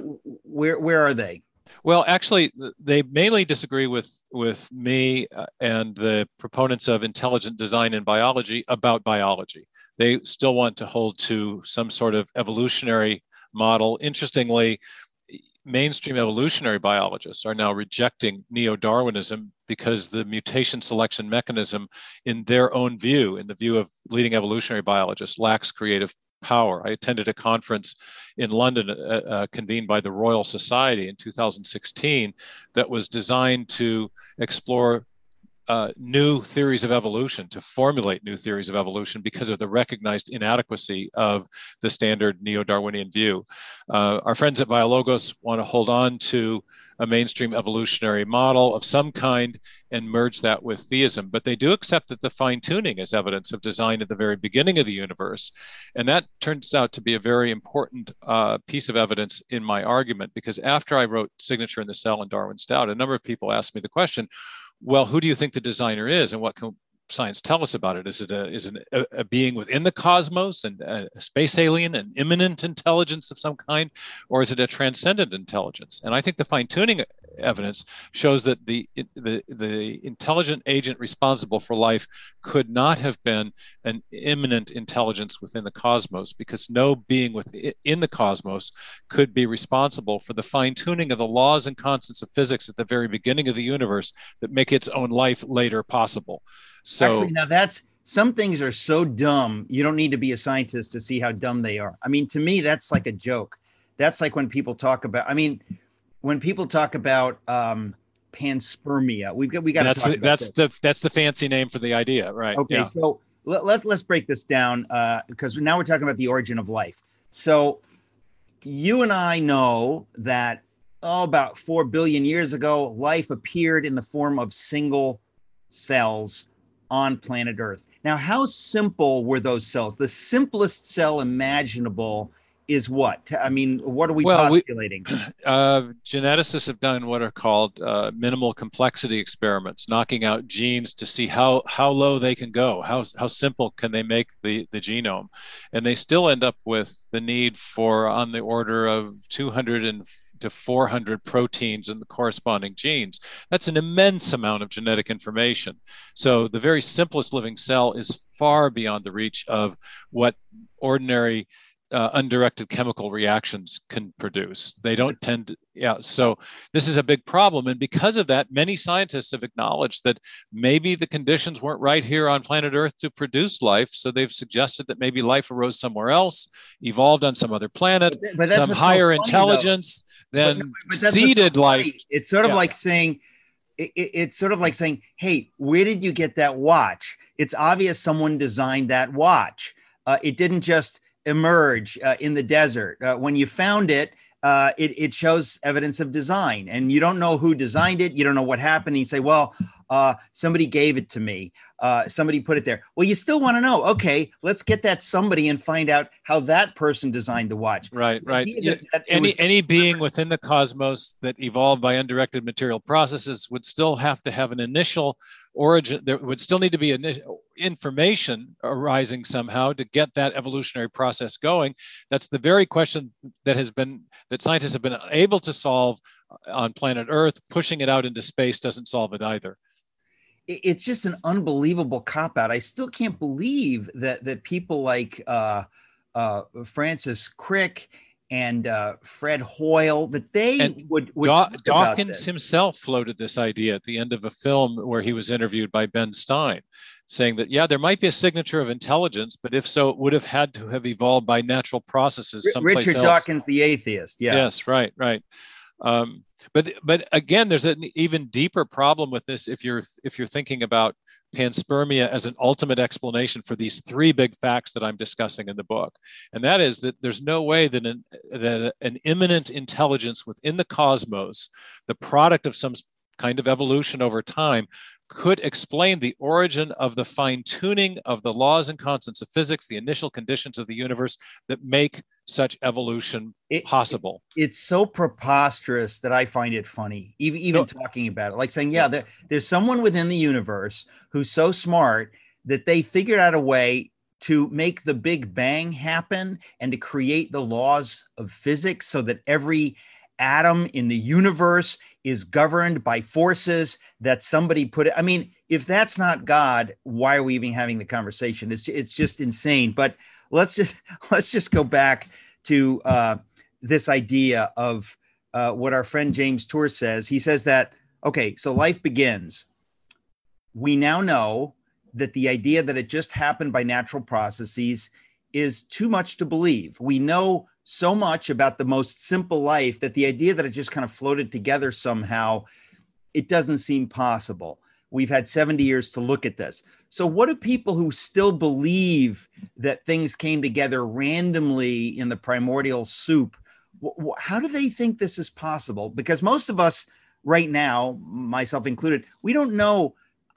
Where, where are they? Well, actually, they mainly disagree with, with me and the proponents of intelligent design in biology about biology. They still want to hold to some sort of evolutionary model. Interestingly, mainstream evolutionary biologists are now rejecting neo-Darwinism because the mutation selection mechanism, in their own view, in the view of leading evolutionary biologists, lacks creative power. I attended a conference in London uh, uh, convened by the Royal Society in two thousand sixteen that was designed to explore uh, new theories of evolution, to formulate new theories of evolution because of the recognized inadequacy of the standard neo-Darwinian view. Uh, our friends at BioLogos want to hold on to a mainstream evolutionary model of some kind and merge that with theism. But they do accept that the fine-tuning is evidence of design at the very beginning of the universe. And that turns out to be a very important uh, piece of evidence in my argument, because after I wrote Signature in the Cell and Darwin's Doubt, a number of people asked me the question, well, who do you think the designer is and what can science tell us about it? Is it a, is it a, a being within the cosmos and a, a space alien, an immanent intelligence of some kind, or is it a transcendent intelligence? And I think the fine-tuning evidence shows that the, the, the intelligent agent responsible for life could not have been an immanent intelligence within the cosmos, because no being within the cosmos could be responsible for the fine-tuning of the laws and constants of physics at the very beginning of the universe that make its own life later possible. So, actually, now that's, some things are so dumb, you don't need to be a scientist to see how dumb they are. I mean, to me, that's like a joke. That's like when people talk about, I mean, when people talk about um, panspermia, we've got, we got to talk the, about that's this. the, that's the fancy name for the idea, right? Okay. Yeah. So let, let, let's break this down uh, because now we're talking about the origin of life. So you and I know that, oh, about four billion years ago, life appeared in the form of single cells on planet Earth. Now, how simple were those cells? The simplest cell imaginable is what? I mean, what are we well, postulating? We, uh, geneticists have done what are called uh, minimal complexity experiments, knocking out genes to see how, how low they can go, how, how simple can they make the, the genome. And they still end up with the need for on the order of two hundred to four hundred proteins in the corresponding genes. That's an immense amount of genetic information. So the very simplest living cell is far beyond the reach of what ordinary uh, undirected chemical reactions can produce. They don't tend to, yeah, so this is a big problem. And because of that, many scientists have acknowledged that maybe the conditions weren't right here on planet Earth to produce life. So they've suggested that maybe life arose somewhere else, evolved on some other planet, but, but some higher so funny, intelligence, though. then but, but seeded so life. It's sort of yeah. like saying, it, it, it's sort of like saying, hey, where did you get that watch? It's obvious someone designed that watch. Uh, it didn't just emerge uh, in the desert. Uh, when you found it, uh, it, it shows evidence of design, and you don't know who designed it. You don't know what happened. And you say, well, uh, somebody gave it to me. Uh, somebody put it there. Well, you still want to know, okay, let's get that somebody and find out how that person designed the watch. Right, right. That, that any was- any being within the cosmos that evolved by undirected material processes would still have to have an initial origin. There would still need to be initial information arising somehow to get that evolutionary process going. That's the very question that has been that scientists have been able to solve on planet Earth. Pushing it out into space doesn't solve it either. It's just an unbelievable cop-out. I still can't believe that that people like uh, uh, Francis Crick and uh, Fred Hoyle, that they and would, would Daw- talk Dawkins about this. himself floated this idea at the end of a film where he was interviewed by Ben Stein, saying that, yeah, there might be a signature of intelligence, but if so, it would have had to have evolved by natural processes someplace Richard else. Dawkins, the atheist. Yeah. Yes, right, right. Um, but but again, there's an even deeper problem with this if you're if you're thinking about panspermia as an ultimate explanation for these three big facts that I'm discussing in the book, and that is that there's no way that an that an immanent intelligence within the cosmos, the product of some kind of evolution over time, could explain the origin of the fine-tuning of the laws and constants of physics, the initial conditions of the universe that make such evolution it, possible. It, it's so preposterous that I find it funny, even, even no. talking about it. Like saying, yeah, there, there's someone within the universe who's so smart that they figured out a way to make the Big Bang happen and to create the laws of physics so that every atom in the universe is governed by forces that somebody put it. I mean, if that's not God, why are we even having the conversation? It's it's just insane. But let's just let's just go back to uh, this idea of uh, what our friend James Tour says. He says that, okay, so life begins. We now know that the idea that it just happened by natural processes is too much to believe. We know so much about the most simple life that the idea that it just kind of floated together somehow, it doesn't seem possible. We've had seventy years to look at this. So what do people who still believe that things came together randomly in the primordial soup, how do they think this is possible? Because most of us right now, myself included, we don't know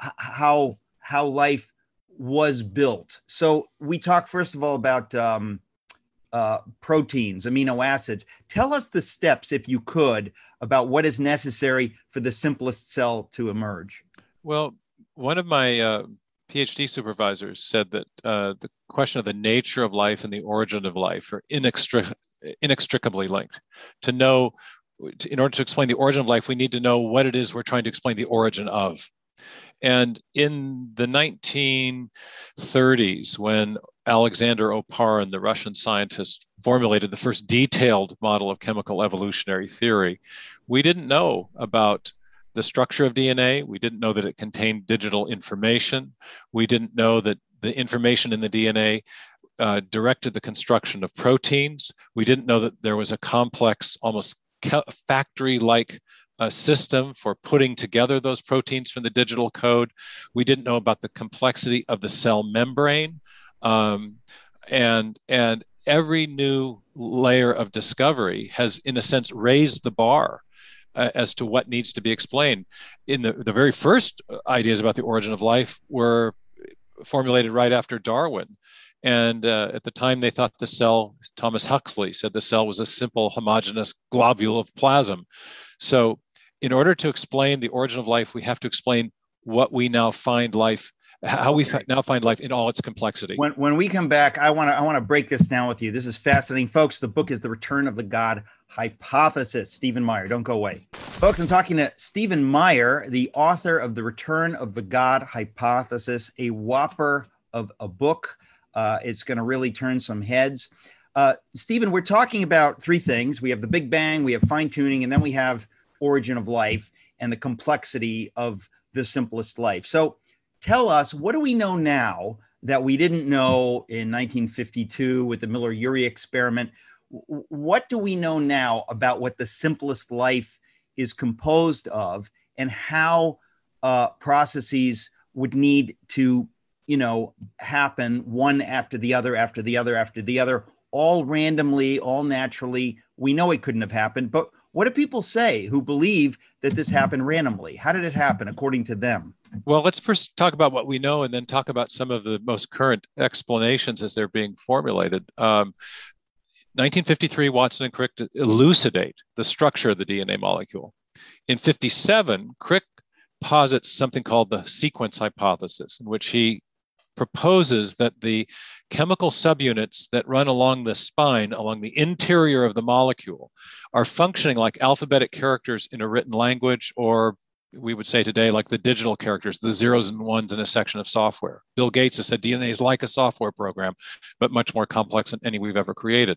how, how life was built. So we talk first of all about um, uh, proteins, amino acids. Tell us the steps, if you could, about what is necessary for the simplest cell to emerge. Well, one of my uh, PhD supervisors said that uh, the question of the nature of life and the origin of life are inextric- inextricably linked. To know, in order to explain the origin of life, we need to know what it is we're trying to explain the origin of. And in the nineteen thirties, when Alexander Oparin, the Russian scientist, formulated the first detailed model of chemical evolutionary theory, we didn't know about the structure of D N A. We didn't know that it contained digital information. We didn't know that the information in the D N A uh, directed the construction of proteins. We didn't know that there was a complex, almost factory-like a system for putting together those proteins from the digital code. We didn't know about the complexity of the cell membrane. Um, and, and every new layer of discovery has, in a sense, raised the bar uh, as to what needs to be explained. In the, the very first ideas about the origin of life were formulated right after Darwin. And uh, at the time, they thought the cell, Thomas Huxley said the cell was a simple homogeneous globule of plasm. So in order to explain the origin of life, we have to explain what we now find life, how we okay. now find life in all its complexity. When, when we come back, I want to I want to break this down with you. This is fascinating. Folks, the book is The Return of the God Hypothesis. Stephen Meyer, don't go away. Folks, I'm talking to Stephen Meyer, the author of The Return of the God Hypothesis, a whopper of a book. Uh, it's going to really turn some heads. Uh, Stephen, we're talking about three things. We have the Big Bang, we have fine-tuning, and then we have origin of life and the complexity of the simplest life. So tell us, what do we know now that we didn't know in nineteen fifty-two with the Miller-Urey experiment? What do we know now about what the simplest life is composed of and how uh, processes would need to, you know, happen one after the other, after the other, after the other? all randomly, all naturally. We know it couldn't have happened, but what do people say who believe that this happened randomly? How did it happen according to them? Well, let's first talk about what we know and then talk about some of the most current explanations as they're being formulated. Um, nineteen fifty-three, Watson and Crick elucidate the structure of the D N A molecule. In fifty-seven, Crick posits something called the sequence hypothesis, in which he proposes that the chemical subunits that run along the spine, along the interior of the molecule, are functioning like alphabetic characters in a written language, or we would say today, like the digital characters, the zeros and ones in a section of software. Bill Gates has said D N A is like a software program, but much more complex than any we've ever created.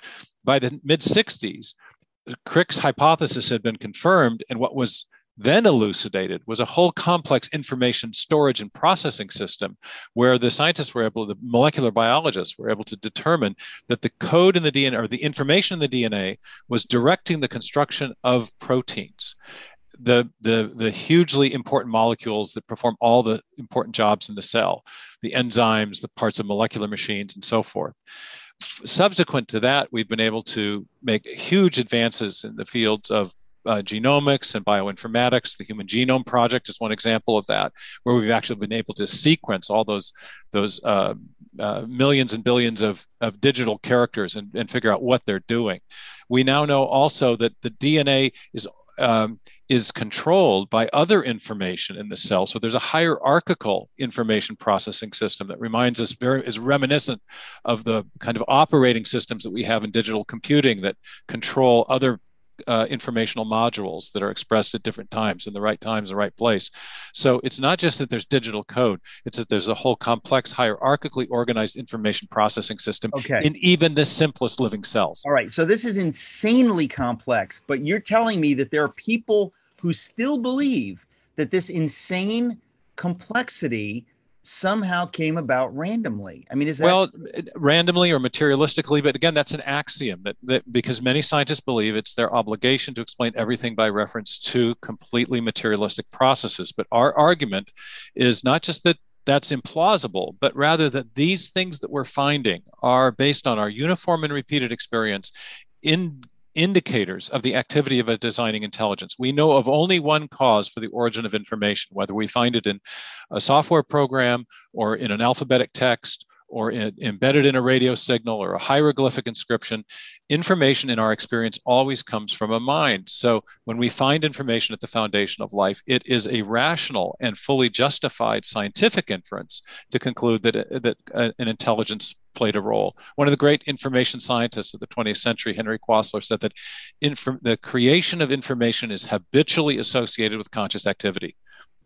By the mid sixties, Crick's hypothesis had been confirmed, and what was then elucidated was a whole complex information storage and processing system where the scientists were able, the molecular biologists were able to determine that the code in the D N A, or the information in the D N A, was directing the construction of proteins. The, the, the hugely important molecules that perform all the important jobs in the cell, the enzymes, the parts of molecular machines, and so forth. Subsequent to that, we've been able to make huge advances in the fields of uh, genomics and bioinformatics. The Human Genome Project is one example of that, where we've actually been able to sequence all those, those uh, uh, millions and billions of, of digital characters and, and figure out what they're doing. We now know also that the D N A is Um, is controlled by other information in the cell. So there's a hierarchical information processing system that reminds us very, is reminiscent of the kind of operating systems that we have in digital computing that control other uh, informational modules that are expressed at different times in the right times, the right place. So it's not just that there's digital code, it's that there's a whole complex hierarchically organized information processing system okay. in even the simplest living cells. All right, so this is insanely complex, but you're telling me that there are people who still believe that this insane complexity somehow came about randomly. I mean, is that well, randomly or materialistically? But again, that's an axiom that, that because many scientists believe it's their obligation to explain everything by reference to completely materialistic processes. But our argument is not just that that's implausible, but rather that these things that we're finding are based on our uniform and repeated experience in indicators of the activity of a designing intelligence. We know of only one cause for the origin of information, whether we find it in a software program or in an alphabetic text or in, embedded in a radio signal or a hieroglyphic inscription. Information in our experience always comes from a mind. So when we find information at the foundation of life, it is a rational and fully justified scientific inference to conclude that, that an intelligence played a role. One of the great information scientists of the twentieth century, Henry Quasler, said that inf- the creation of information is habitually associated with conscious activity.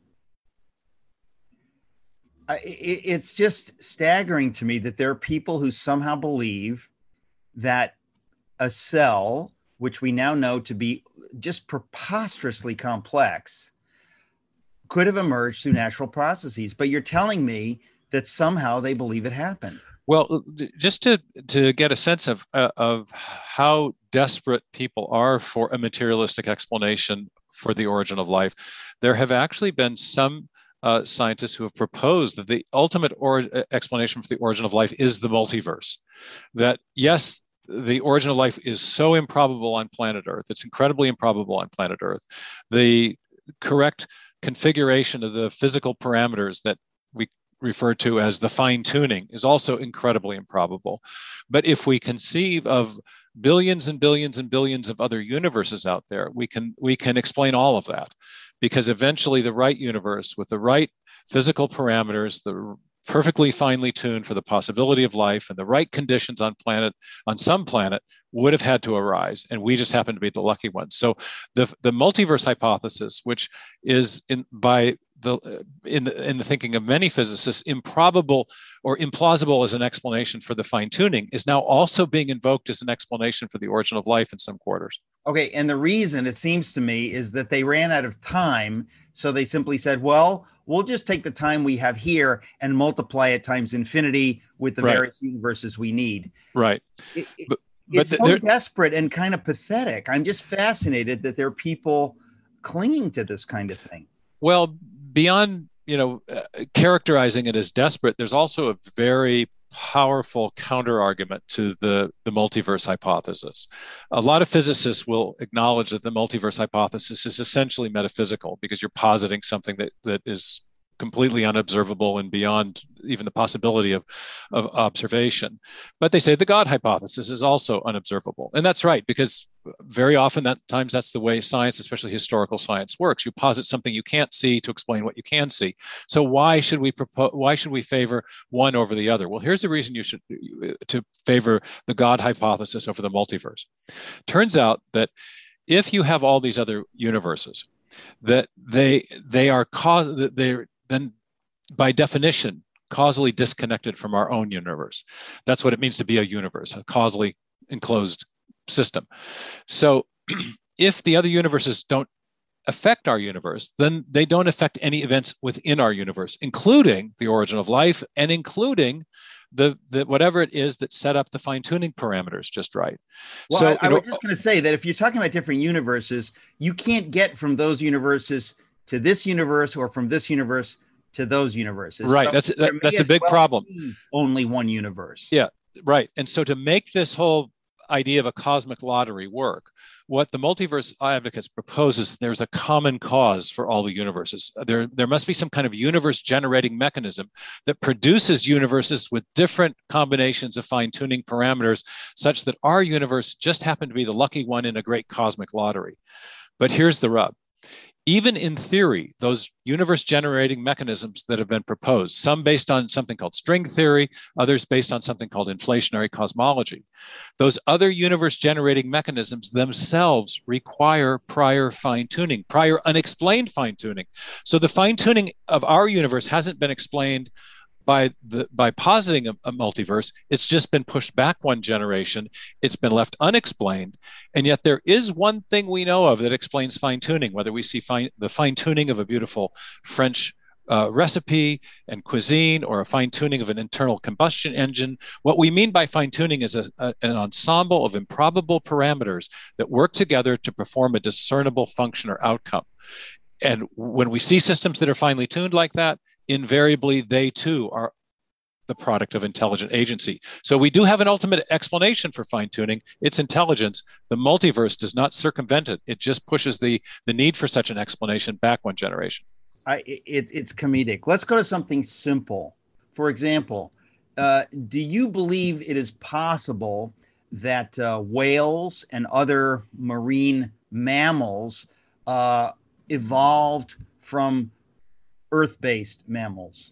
It's just staggering to me that there are people who somehow believe that a cell, which we now know to be just preposterously complex, could have emerged through natural processes. But you're telling me that somehow they believe it happened. Well, just to, to get a sense of, uh, of how desperate people are for a materialistic explanation for the origin of life, there have actually been some uh, scientists who have proposed that the ultimate or- explanation for the origin of life is the multiverse. That, yes, the origin of life is so improbable on planet Earth. It's incredibly improbable on planet Earth. The correct configuration of the physical parameters that we refer to as the fine tuning is also incredibly improbable. But if we conceive of billions and billions and billions of other universes out there, we can we can explain all of that, because eventually the right universe with the right physical parameters, the perfectly finely tuned for the possibility of life and the right conditions on planet, on some planet, would have had to arise, and we just happen to be the lucky ones. So the the multiverse hypothesis, which is in by the in the, in the thinking of many physicists improbable or implausible as an explanation for the fine tuning, is now also being invoked as an explanation for the origin of life in some quarters. Okay, and the reason, it seems to me, is that they ran out of time, so they simply said, well, we'll just take the time we have here and multiply it times infinity with the right. various universes we need. Right. It, it, but, but it's so there, desperate and kind of pathetic. I'm just fascinated that there are people clinging to this kind of thing. Well, beyond, you know, uh, characterizing it as desperate, there's also a very powerful counter argument to the, the multiverse hypothesis. A lot of physicists will acknowledge that the multiverse hypothesis is essentially metaphysical because you're positing something that, that is completely unobservable and beyond even the possibility of, of observation. But they say the God hypothesis is also unobservable. And that's right, because very often that times that's the way science, especially historical science, works. You posit something you can't see to explain what you can see. So why should we propose, why should we favor one over the other? Well, here's the reason you should to favor the God hypothesis over the multiverse. Turns out that if you have all these other universes, that they they are cause they're then by definition causally disconnected from our own universe. That's what it means to be a universe, a causally enclosed system. So if the other universes don't affect our universe, then they don't affect any events within our universe, including the origin of life and including the, the whatever it is that set up the fine-tuning parameters just right. Well, so I, I you know, was just going to say that if you're talking about different universes, you can't get from those universes to this universe or from this universe to those universes. Right. So that's that, that's a big well problem. Only one universe. Yeah. Right. And so to make this whole idea of a cosmic lottery work, what the multiverse advocates propose is that there's a common cause for all the universes. There, there must be some kind of universe generating mechanism that produces universes with different combinations of fine-tuning parameters such that our universe just happened to be the lucky one in a great cosmic lottery. But here's the rub. Even in theory, those universe generating mechanisms that have been proposed, some based on something called string theory, others based on something called inflationary cosmology, those other universe generating mechanisms themselves require prior fine tuning, prior unexplained fine tuning. So the fine tuning of our universe hasn't been explained by the by positing a, a multiverse. It's just been pushed back one generation. It's been left unexplained. And yet there is one thing we know of that explains fine-tuning, whether we see fine, the fine-tuning of a beautiful French uh, recipe and cuisine or a fine-tuning of an internal combustion engine. What we mean by fine-tuning is a, a, an ensemble of improbable parameters that work together to perform a discernible function or outcome. And when we see systems that are finely tuned like that, invariably they too are the product of intelligent agency. So we do have an ultimate explanation for fine-tuning. It's intelligence. The multiverse does not circumvent it. It just pushes the, the need for such an explanation back one generation. I, it, it's comedic. Let's go to something simple. For example, uh, do you believe it is possible that uh, whales and other marine mammals uh, evolved from Earth-based mammals?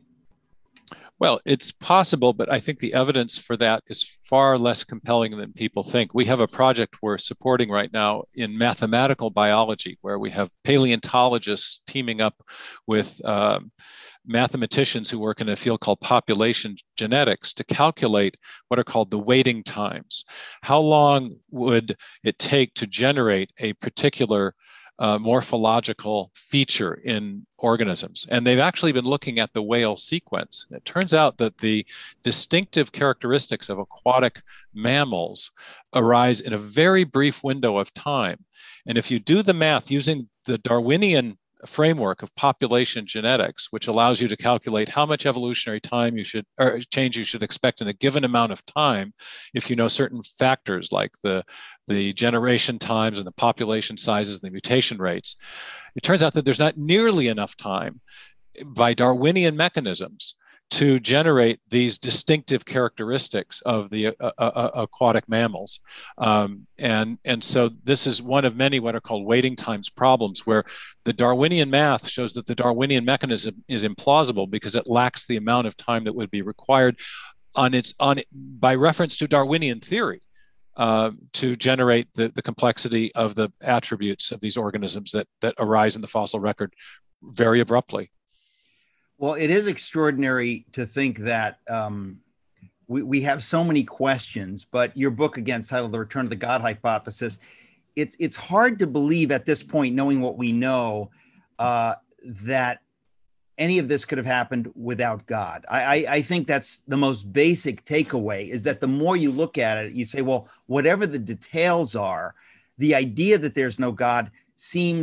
Well, it's possible, but I think the evidence for that is far less compelling than people think. We have a project we're supporting right now in mathematical biology, where we have paleontologists teaming up with um, mathematicians who work in a field called population genetics to calculate what are called the waiting times. How long would it take to generate a particular Uh, morphological feature in organisms? And they've actually been looking at the whale sequence. It turns out that the distinctive characteristics of aquatic mammals arise in a very brief window of time. And if you do the math using the Darwinian framework of population genetics, which allows you to calculate how much evolutionary time you should, or change you should expect in a given amount of time, if you know certain factors like the, the generation times and the population sizes and the mutation rates, it turns out that there's not nearly enough time by Darwinian mechanisms to generate these distinctive characteristics of the uh, uh, aquatic mammals. Um, and, and so this is one of many what are called waiting times problems, where the Darwinian math shows that the Darwinian mechanism is implausible because it lacks the amount of time that would be required on its, on, by reference to Darwinian theory uh, to generate the, the complexity of the attributes of these organisms that, that arise in the fossil record very abruptly. Well, it is extraordinary to think that um, we, we have so many questions, but your book, again, titled The Return of the God Hypothesis, it's, it's hard to believe at this point, knowing what we know, uh, that any of this could have happened without God. I, I, I think that's the most basic takeaway, is that the more you look at it, you say, well, whatever the details are, the idea that there's no God seems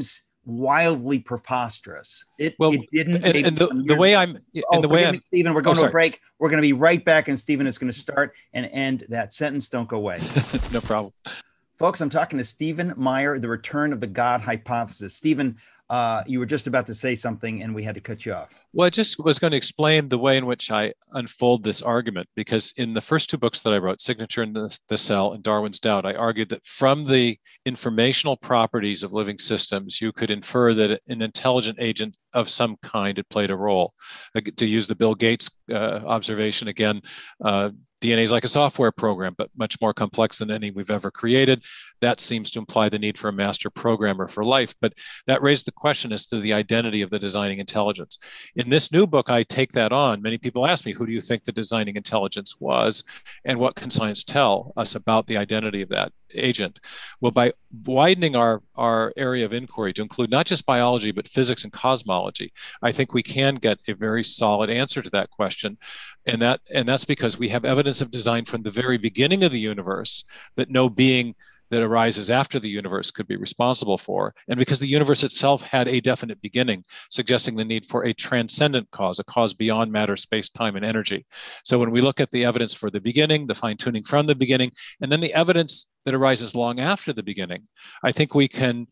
wildly preposterous. It, well, it didn't. And, and the, the way I'm, and oh, the way forgive I'm, me, Stephen, we're going oh, to a break. We're going to be right back, and Stephen is going to start and end that sentence. Don't go away. No problem. Folks, I'm talking to Stephen Meyer, The Return of the God Hypothesis. Stephen, uh, you were just about to say something and we had to cut you off. Well, I just was going to explain the way in which I unfold this argument, because in the first two books that I wrote, Signature in the, the Cell and Darwin's Doubt, I argued that from the informational properties of living systems, you could infer that an intelligent agent of some kind had played a role. To use the Bill Gates uh, observation again, uh, D N A is like a software program, but much more complex than any we've ever created. That seems to imply the need for a master programmer for life. But that raised the question as to the identity of the designing intelligence. In this new book, I take that on. Many people ask me, who do you think the designing intelligence was? And what can science tell us about the identity of that agent? Well, by widening our, our area of inquiry to include not just biology, but physics and cosmology, I think we can get a very solid answer to that question. And that and that's because we have evidence of design from the very beginning of the universe that no being that arises after the universe could be responsible for, and because the universe itself had a definite beginning, suggesting the need for a transcendent cause, a cause beyond matter, space, time, and energy. So when we look at the evidence for the beginning, the fine-tuning from the beginning, and then the evidence that arises long after the beginning, I think we can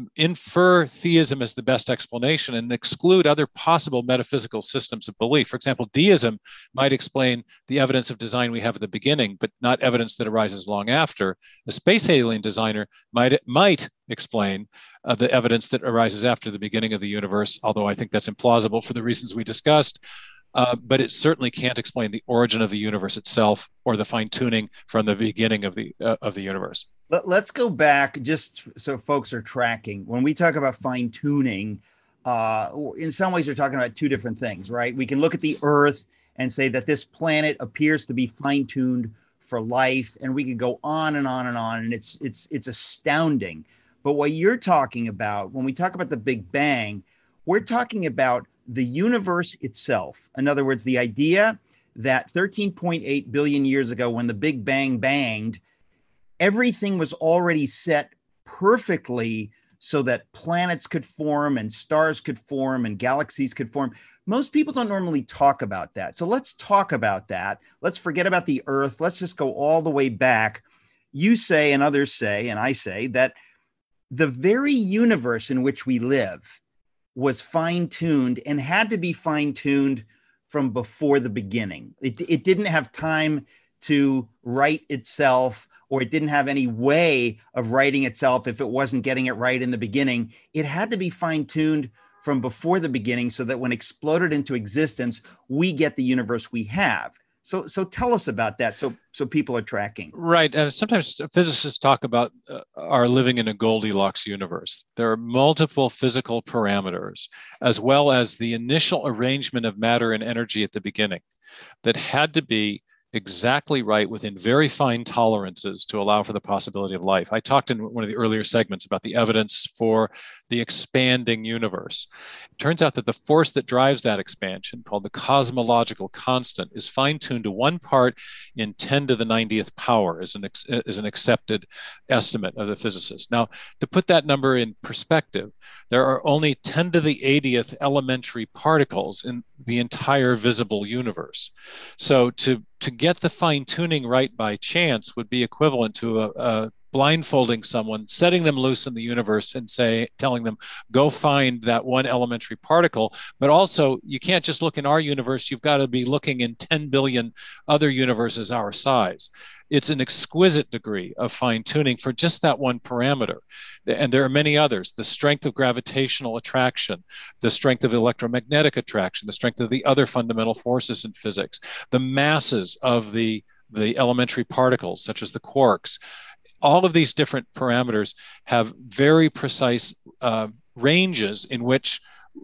infer theism as the best explanation and exclude other possible metaphysical systems of belief. For example, deism might explain the evidence of design we have at the beginning, but not evidence that arises long after. A space alien designer might, might explain uh, the evidence that arises after the beginning of the universe, although I think that's implausible for the reasons we discussed. Uh, but it certainly can't explain the origin of the universe itself or the fine-tuning from the beginning of the uh, of the universe. Let's go back just so folks are tracking. When we talk about fine-tuning, uh, in some ways we're talking about two different things, right? We can look at the Earth and say that this planet appears to be fine-tuned for life, and we could go on and on and on, and it's it's it's astounding. But what you're talking about, when we talk about the Big Bang, we're talking about the universe itself. In other words, the idea that thirteen point eight billion years ago, when the Big Bang banged, everything was already set perfectly so that planets could form and stars could form and galaxies could form. Most people don't normally talk about that. So let's talk about that. Let's forget about the Earth. Let's just go all the way back. You say, and others say, and I say, that the very universe in which we live was fine-tuned and had to be fine-tuned from before the beginning. It, it didn't have time to write itself, or it didn't have any way of writing itself if it wasn't getting it right in the beginning. It had to be fine-tuned from before the beginning so that when exploded into existence, we get the universe we have. So, so tell us about that, so so people are tracking. Right, and sometimes physicists talk about uh, our living in a Goldilocks universe. There are multiple physical parameters, as well as the initial arrangement of matter and energy at the beginning, that had to be exactly right within very fine tolerances to allow for the possibility of life. I talked in one of the earlier segments about the evidence for the expanding universe. It turns out that the force that drives that expansion, called the cosmological constant, is fine-tuned to one part in ten to the ninetieth power as an, as an accepted estimate of the physicists. Now, to put that number in perspective, there are only ten to the eightieth elementary particles in the entire visible universe. So to, to get the fine-tuning right by chance would be equivalent to a, a blindfolding someone, setting them loose in the universe and say, telling them, go find that one elementary particle. But also, you can't just look in our universe. You've got to be looking in ten billion other universes our size. It's an exquisite degree of fine-tuning for just that one parameter. And there are many others: the strength of gravitational attraction, the strength of electromagnetic attraction, the strength of the other fundamental forces in physics, the masses of the, the elementary particles, such as the quarks. All of these different parameters have very precise uh, ranges in which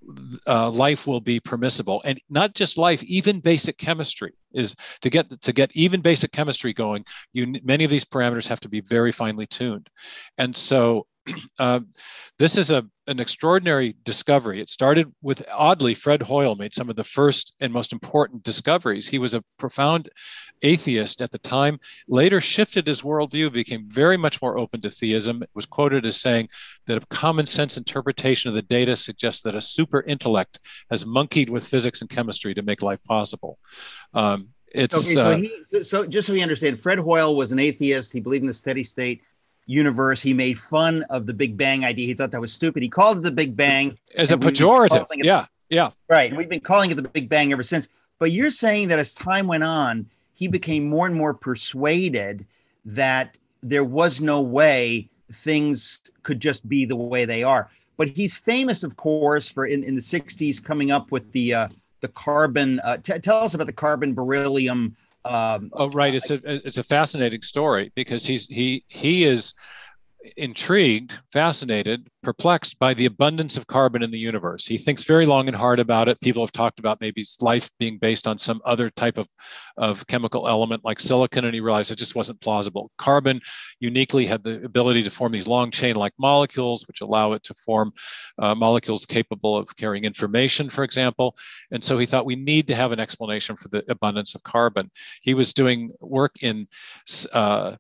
uh, life will be permissible. And not just life, even basic chemistry is to get to get even basic chemistry going. You, many of these parameters have to be very finely tuned. And so uh, this is a, an extraordinary discovery. It started with, oddly, Fred Hoyle made some of the first and most important discoveries. He was a profound atheist at the time, later shifted his worldview, became very much more open to theism. It was quoted as saying that a common sense interpretation of the data suggests that a super intellect has monkeyed with physics and chemistry to make life possible. Um, it's okay, so, uh, he, so, so just so we understand, Fred Hoyle was an atheist. He believed in the steady state universe. He made fun of the Big Bang idea. He thought that was stupid. He called it the Big Bang as a pejorative. Yeah, yeah. Right. And we've been calling it the Big Bang ever since. But you're saying that as time went on, he became more and more persuaded that there was no way things could just be the way they are. But he's famous, of course, for in, in the sixties coming up with the uh, the carbon. Uh, t- tell us about the carbon beryllium. Um, oh, right. It's a it's a fascinating story because he's he he is intrigued, fascinated, perplexed by the abundance of carbon in the universe. He thinks very long and hard about it. People have talked about maybe life being based on some other type of, of chemical element like silicon, and he realized it just wasn't plausible. Carbon uniquely had the ability to form these long chain-like molecules, which allow it to form uh, molecules capable of carrying information, for example. And so he thought we need to have an explanation for the abundance of carbon. He was doing work in uh,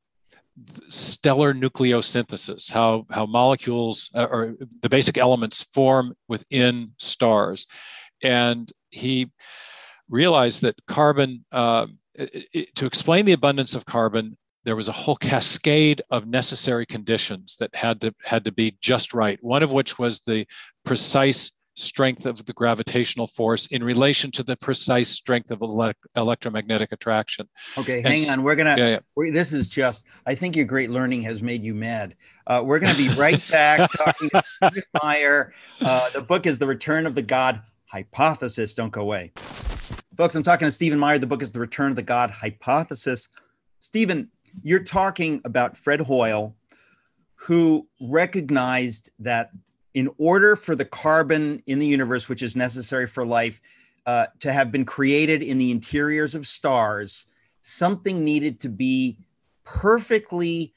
stellar nucleosynthesis, how how molecules uh, or the basic elements form within stars, and he realized that carbon, uh, it, it, to explain the abundance of carbon, there was a whole cascade of necessary conditions that had to had to be just right. One of which was the precise strength of the gravitational force in relation to the precise strength of ele- electromagnetic attraction. Okay, hang and, on. We're gonna. Yeah, yeah. We're, this is just. I think your great learning has made you mad. Uh, we're gonna be right back talking to Stephen Meyer. Uh, the book is The Return of the God Hypothesis. Don't go away, folks. I'm talking to Stephen Meyer. The book is The Return of the God Hypothesis. Stephen, you're talking about Fred Hoyle, who recognized that in order for the carbon in the universe, which is necessary for life, uh, to have been created in the interiors of stars, something needed to be perfectly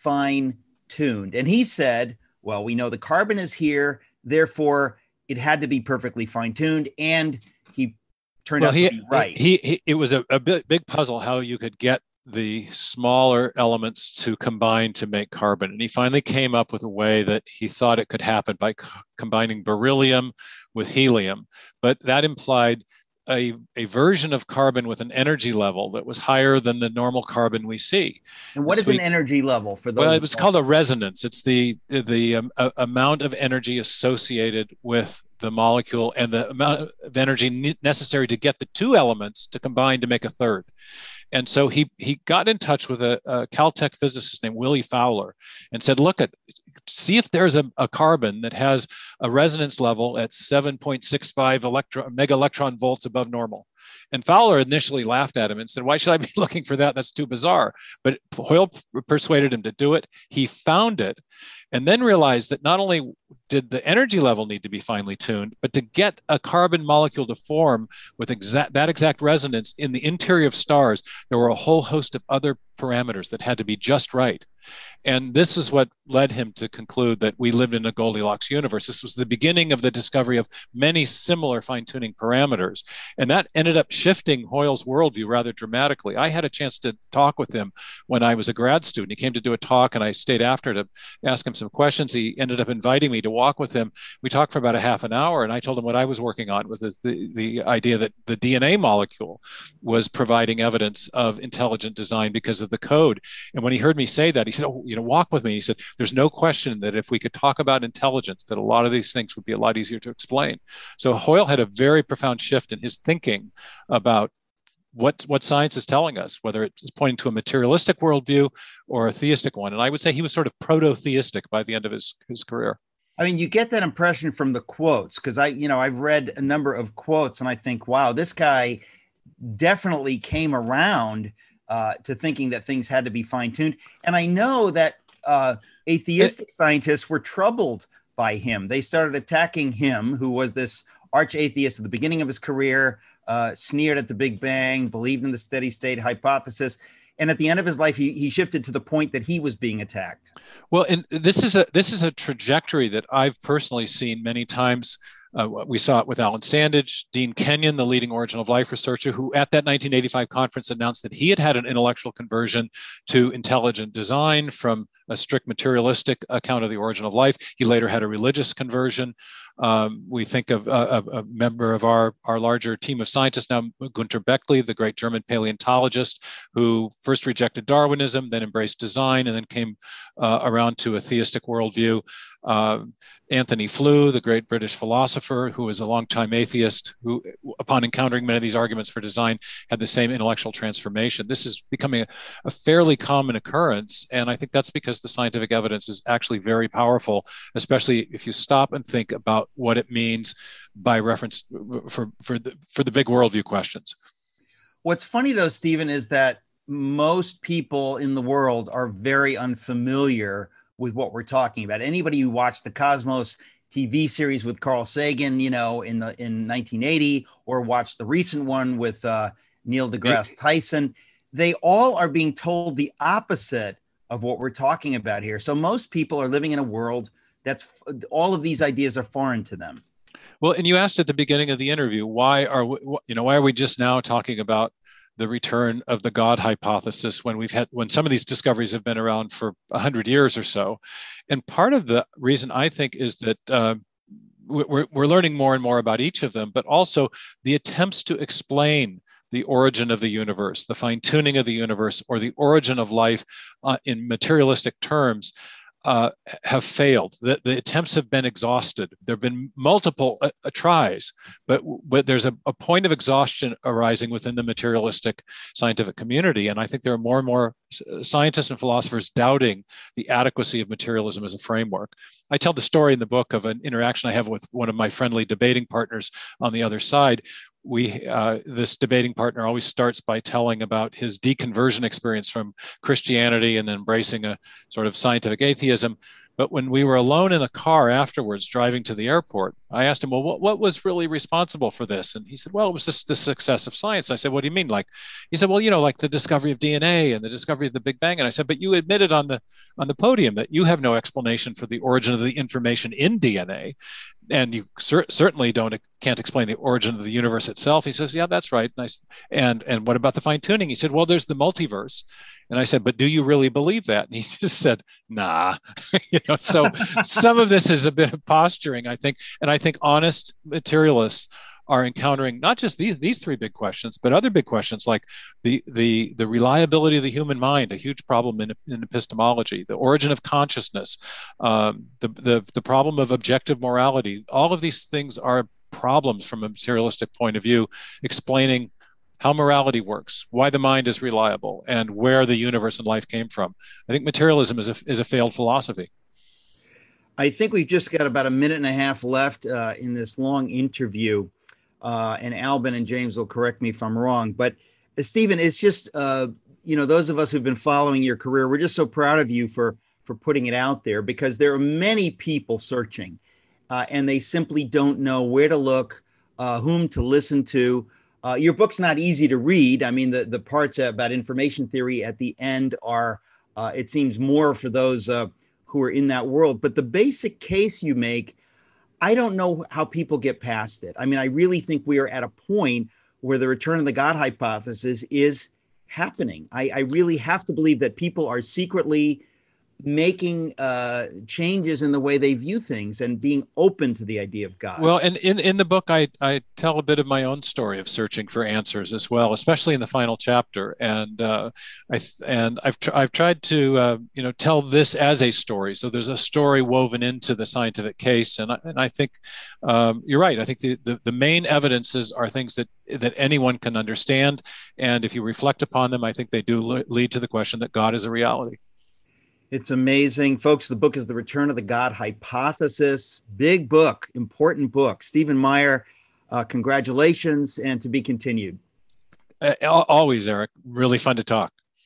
fine-tuned. And he said, well, we know the carbon is here, therefore it had to be perfectly fine-tuned. And he turned well, out he, to be right. He, he, it was a, a big, big puzzle how you could get the smaller elements to combine to make carbon. And he finally came up with a way that he thought it could happen by co- combining beryllium with helium. But that implied a, a version of carbon with an energy level that was higher than the normal carbon we see. And what is we, an energy level for those? Well, it was called a resonance. It's the, the um, a, amount of energy associated with the molecule and the amount of energy ne- necessary to get the two elements to combine to make a third. And so he he got in touch with a, a Caltech physicist named Willie Fowler and said, look, at see if there's a, a carbon that has a resonance level at seven point six five electron, mega electron volts above normal. And Fowler initially laughed at him and said, why should I be looking for that? That's too bizarre. But Hoyle persuaded him to do it. He found it and then realized that not only did the energy level need to be finely tuned, but to get a carbon molecule to form with exact, that exact resonance in the interior of stars, there were a whole host of other parameters that had to be just right. And this is what led him to conclude that we lived in a Goldilocks universe. This was the beginning of the discovery of many similar fine-tuning parameters. And that ended up shifting Hoyle's worldview rather dramatically. I had a chance to talk with him when I was a grad student. He came to do a talk and I stayed after to ask him some questions. He ended up inviting me to walk with him. We talked for about a half an hour and I told him what I was working on with the, the idea that the D N A molecule was providing evidence of intelligent design because of the code. And when he heard me say that, he said, oh, you know, walk with me. He said, there's no question that if we could talk about intelligence, that a lot of these things would be a lot easier to explain. So Hoyle had a very profound shift in his thinking about what, what science is telling us, whether it's pointing to a materialistic worldview or a theistic one. And I would say he was sort of proto-theistic by the end of his, his career. I mean, you get that impression from the quotes, because I, you know, I've read a number of quotes and I think, wow, this guy definitely came around uh, to thinking that things had to be fine-tuned. And I know that uh, atheistic it, scientists were troubled by him. They started attacking him, who was this arch atheist at the beginning of his career, uh, sneered at the Big Bang, believed in the steady state hypothesis. And at the end of his life, he, he shifted to the point that he was being attacked. Well, and this is a this is a trajectory that I've personally seen many times. Uh, we saw it with Alan Sandage, Dean Kenyon, the leading origin of life researcher, who at that nineteen eighty-five conference announced that he had had an intellectual conversion to intelligent design from a strict materialistic account of the origin of life. He later had a religious conversion. Um, we think of uh, a, a member of our, our larger team of scientists now, Gunter Beckley, the great German paleontologist, who first rejected Darwinism, then embraced design, and then came uh, around to a theistic worldview. Uh, Anthony Flew, the great British philosopher, who was a longtime atheist, who, upon encountering many of these arguments for design, had the same intellectual transformation. This is becoming a, a fairly common occurrence, and I think that's because the scientific evidence is actually very powerful, especially if you stop and think about what it means by reference for, for, the, for the big worldview questions. What's funny, though, Stephen, is that most people in the world are very unfamiliar with what we're talking about. Anybody who watched the Cosmos T V series with Carl Sagan, you know, in the in nineteen eighty, or watched the recent one with uh, Neil deGrasse Tyson, they all are being told the opposite of what we're talking about here. So most people are living in a world that's all of these ideas are foreign to them. Well, and you asked at the beginning of the interview, why are we, you know, why are we just now talking about the return of the God hypothesis when we've had when some of these discoveries have been around for a hundred years or so? And part of the reason, I think, is that uh, we're, we're learning more and more about each of them, but also the attempts to explain the origin of the universe, the fine-tuning of the universe, or the origin of life uh, in materialistic terms uh, have failed. The, the attempts have been exhausted. There have been multiple uh, uh, tries, but, but there's a, a point of exhaustion arising within the materialistic scientific community. And I think there are more and more scientists and philosophers doubting the adequacy of materialism as a framework. I tell the story in the book of an interaction I have with one of my friendly debating partners on the other side. We, uh, this debating partner always starts by telling about his deconversion experience from Christianity and embracing a sort of scientific atheism. But when we were alone in the car afterwards, driving to the airport, I asked him, well, what, what was really responsible for this? And he said, well, it was just the success of science. I said, what do you mean? Like, he said, well, you know, like the discovery of D N A and the discovery of the Big Bang. And I said, but you admitted on the on the podium that you have no explanation for the origin of the information in D N A. And you cer- certainly don't can't explain the origin of the universe itself. He says, yeah, that's right. Nice. And, and what about the fine tuning? He said, well, there's the multiverse. And I said, but do you really believe that? And he just said, nah. you know, so some of this is a bit of posturing, I think. And I think honest materialists are encountering not just these these three big questions, but other big questions like the the the reliability of the human mind, a huge problem in, in epistemology, the origin of consciousness, um, the, the the problem of objective morality. All of these things are problems from a materialistic point of view, explaining how morality works, why the mind is reliable, and where the universe and life came from. I think materialism is a, is a failed philosophy. I think we've just got about a minute and a half left uh, in this long interview. Uh, and Albin and James will correct me if I'm wrong. But uh, Stephen, it's just, uh, you know, those of us who've been following your career, we're just so proud of you for, for putting it out there, because there are many people searching uh, and they simply don't know where to look, uh, whom to listen to. Uh, your book's not easy to read. I mean, the, the parts about information theory at the end are, uh, it seems, more for those uh, who are in that world. But the basic case you make, I don't know how people get past it. I mean, I really think we are at a point where the return of the God hypothesis is happening. I, I really have to believe that people are secretly making uh, changes in the way they view things and being open to the idea of God. Well, and in, in the book, I, I tell a bit of my own story of searching for answers as well, especially in the final chapter. And uh, I and I've tr- I've tried to uh, you know tell this as a story. So there's a story woven into the scientific case, and I, and I think um, you're right. I think the, the the main evidences are things that that anyone can understand, and if you reflect upon them, I think they do le- lead to the question that God is a reality. It's amazing. Folks, the book is The Return of the God Hypothesis. Big book, important book. Stephen Meyer, uh, congratulations, and to be continued. Uh, always, Eric. Really fun to talk.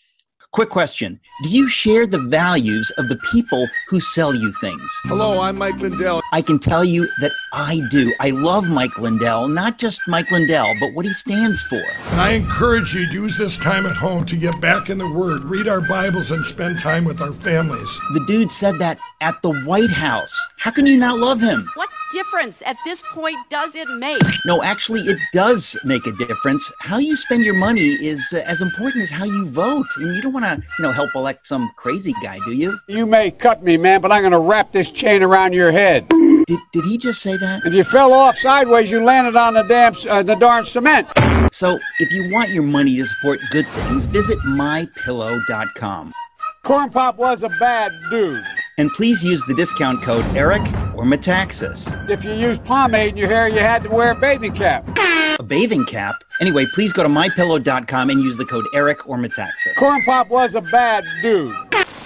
Quick question. Do you share the values of the people who sell you things? Hello, I'm Mike Lindell. I can tell you that I do. I love Mike Lindell, not just Mike Lindell, but what he stands for. And I encourage you to use this time at home to get back in the Word, read our Bibles, and spend time with our families. The dude said that at the White House. How can you not love him? What difference at this point does it make? No, actually, it does make a difference. How you spend your money is uh, as important as how you vote. And you don't want to, you know, help elect some crazy guy, do you? You may cut me, man, but I'm going to wrap this chain around your head. Did, did he just say that? If you fell off sideways, you landed on the damn, uh, the darn cement. So if you want your money to support good things, visit my pillow dot com. Corn Pop was a bad dude. And please use the discount code Eric or Metaxas. If you used pomade in your hair, you had to wear a bathing cap. A bathing cap? Anyway, please go to my pillow dot com and use the code Eric or Metaxas. Corn Pop was a bad dude.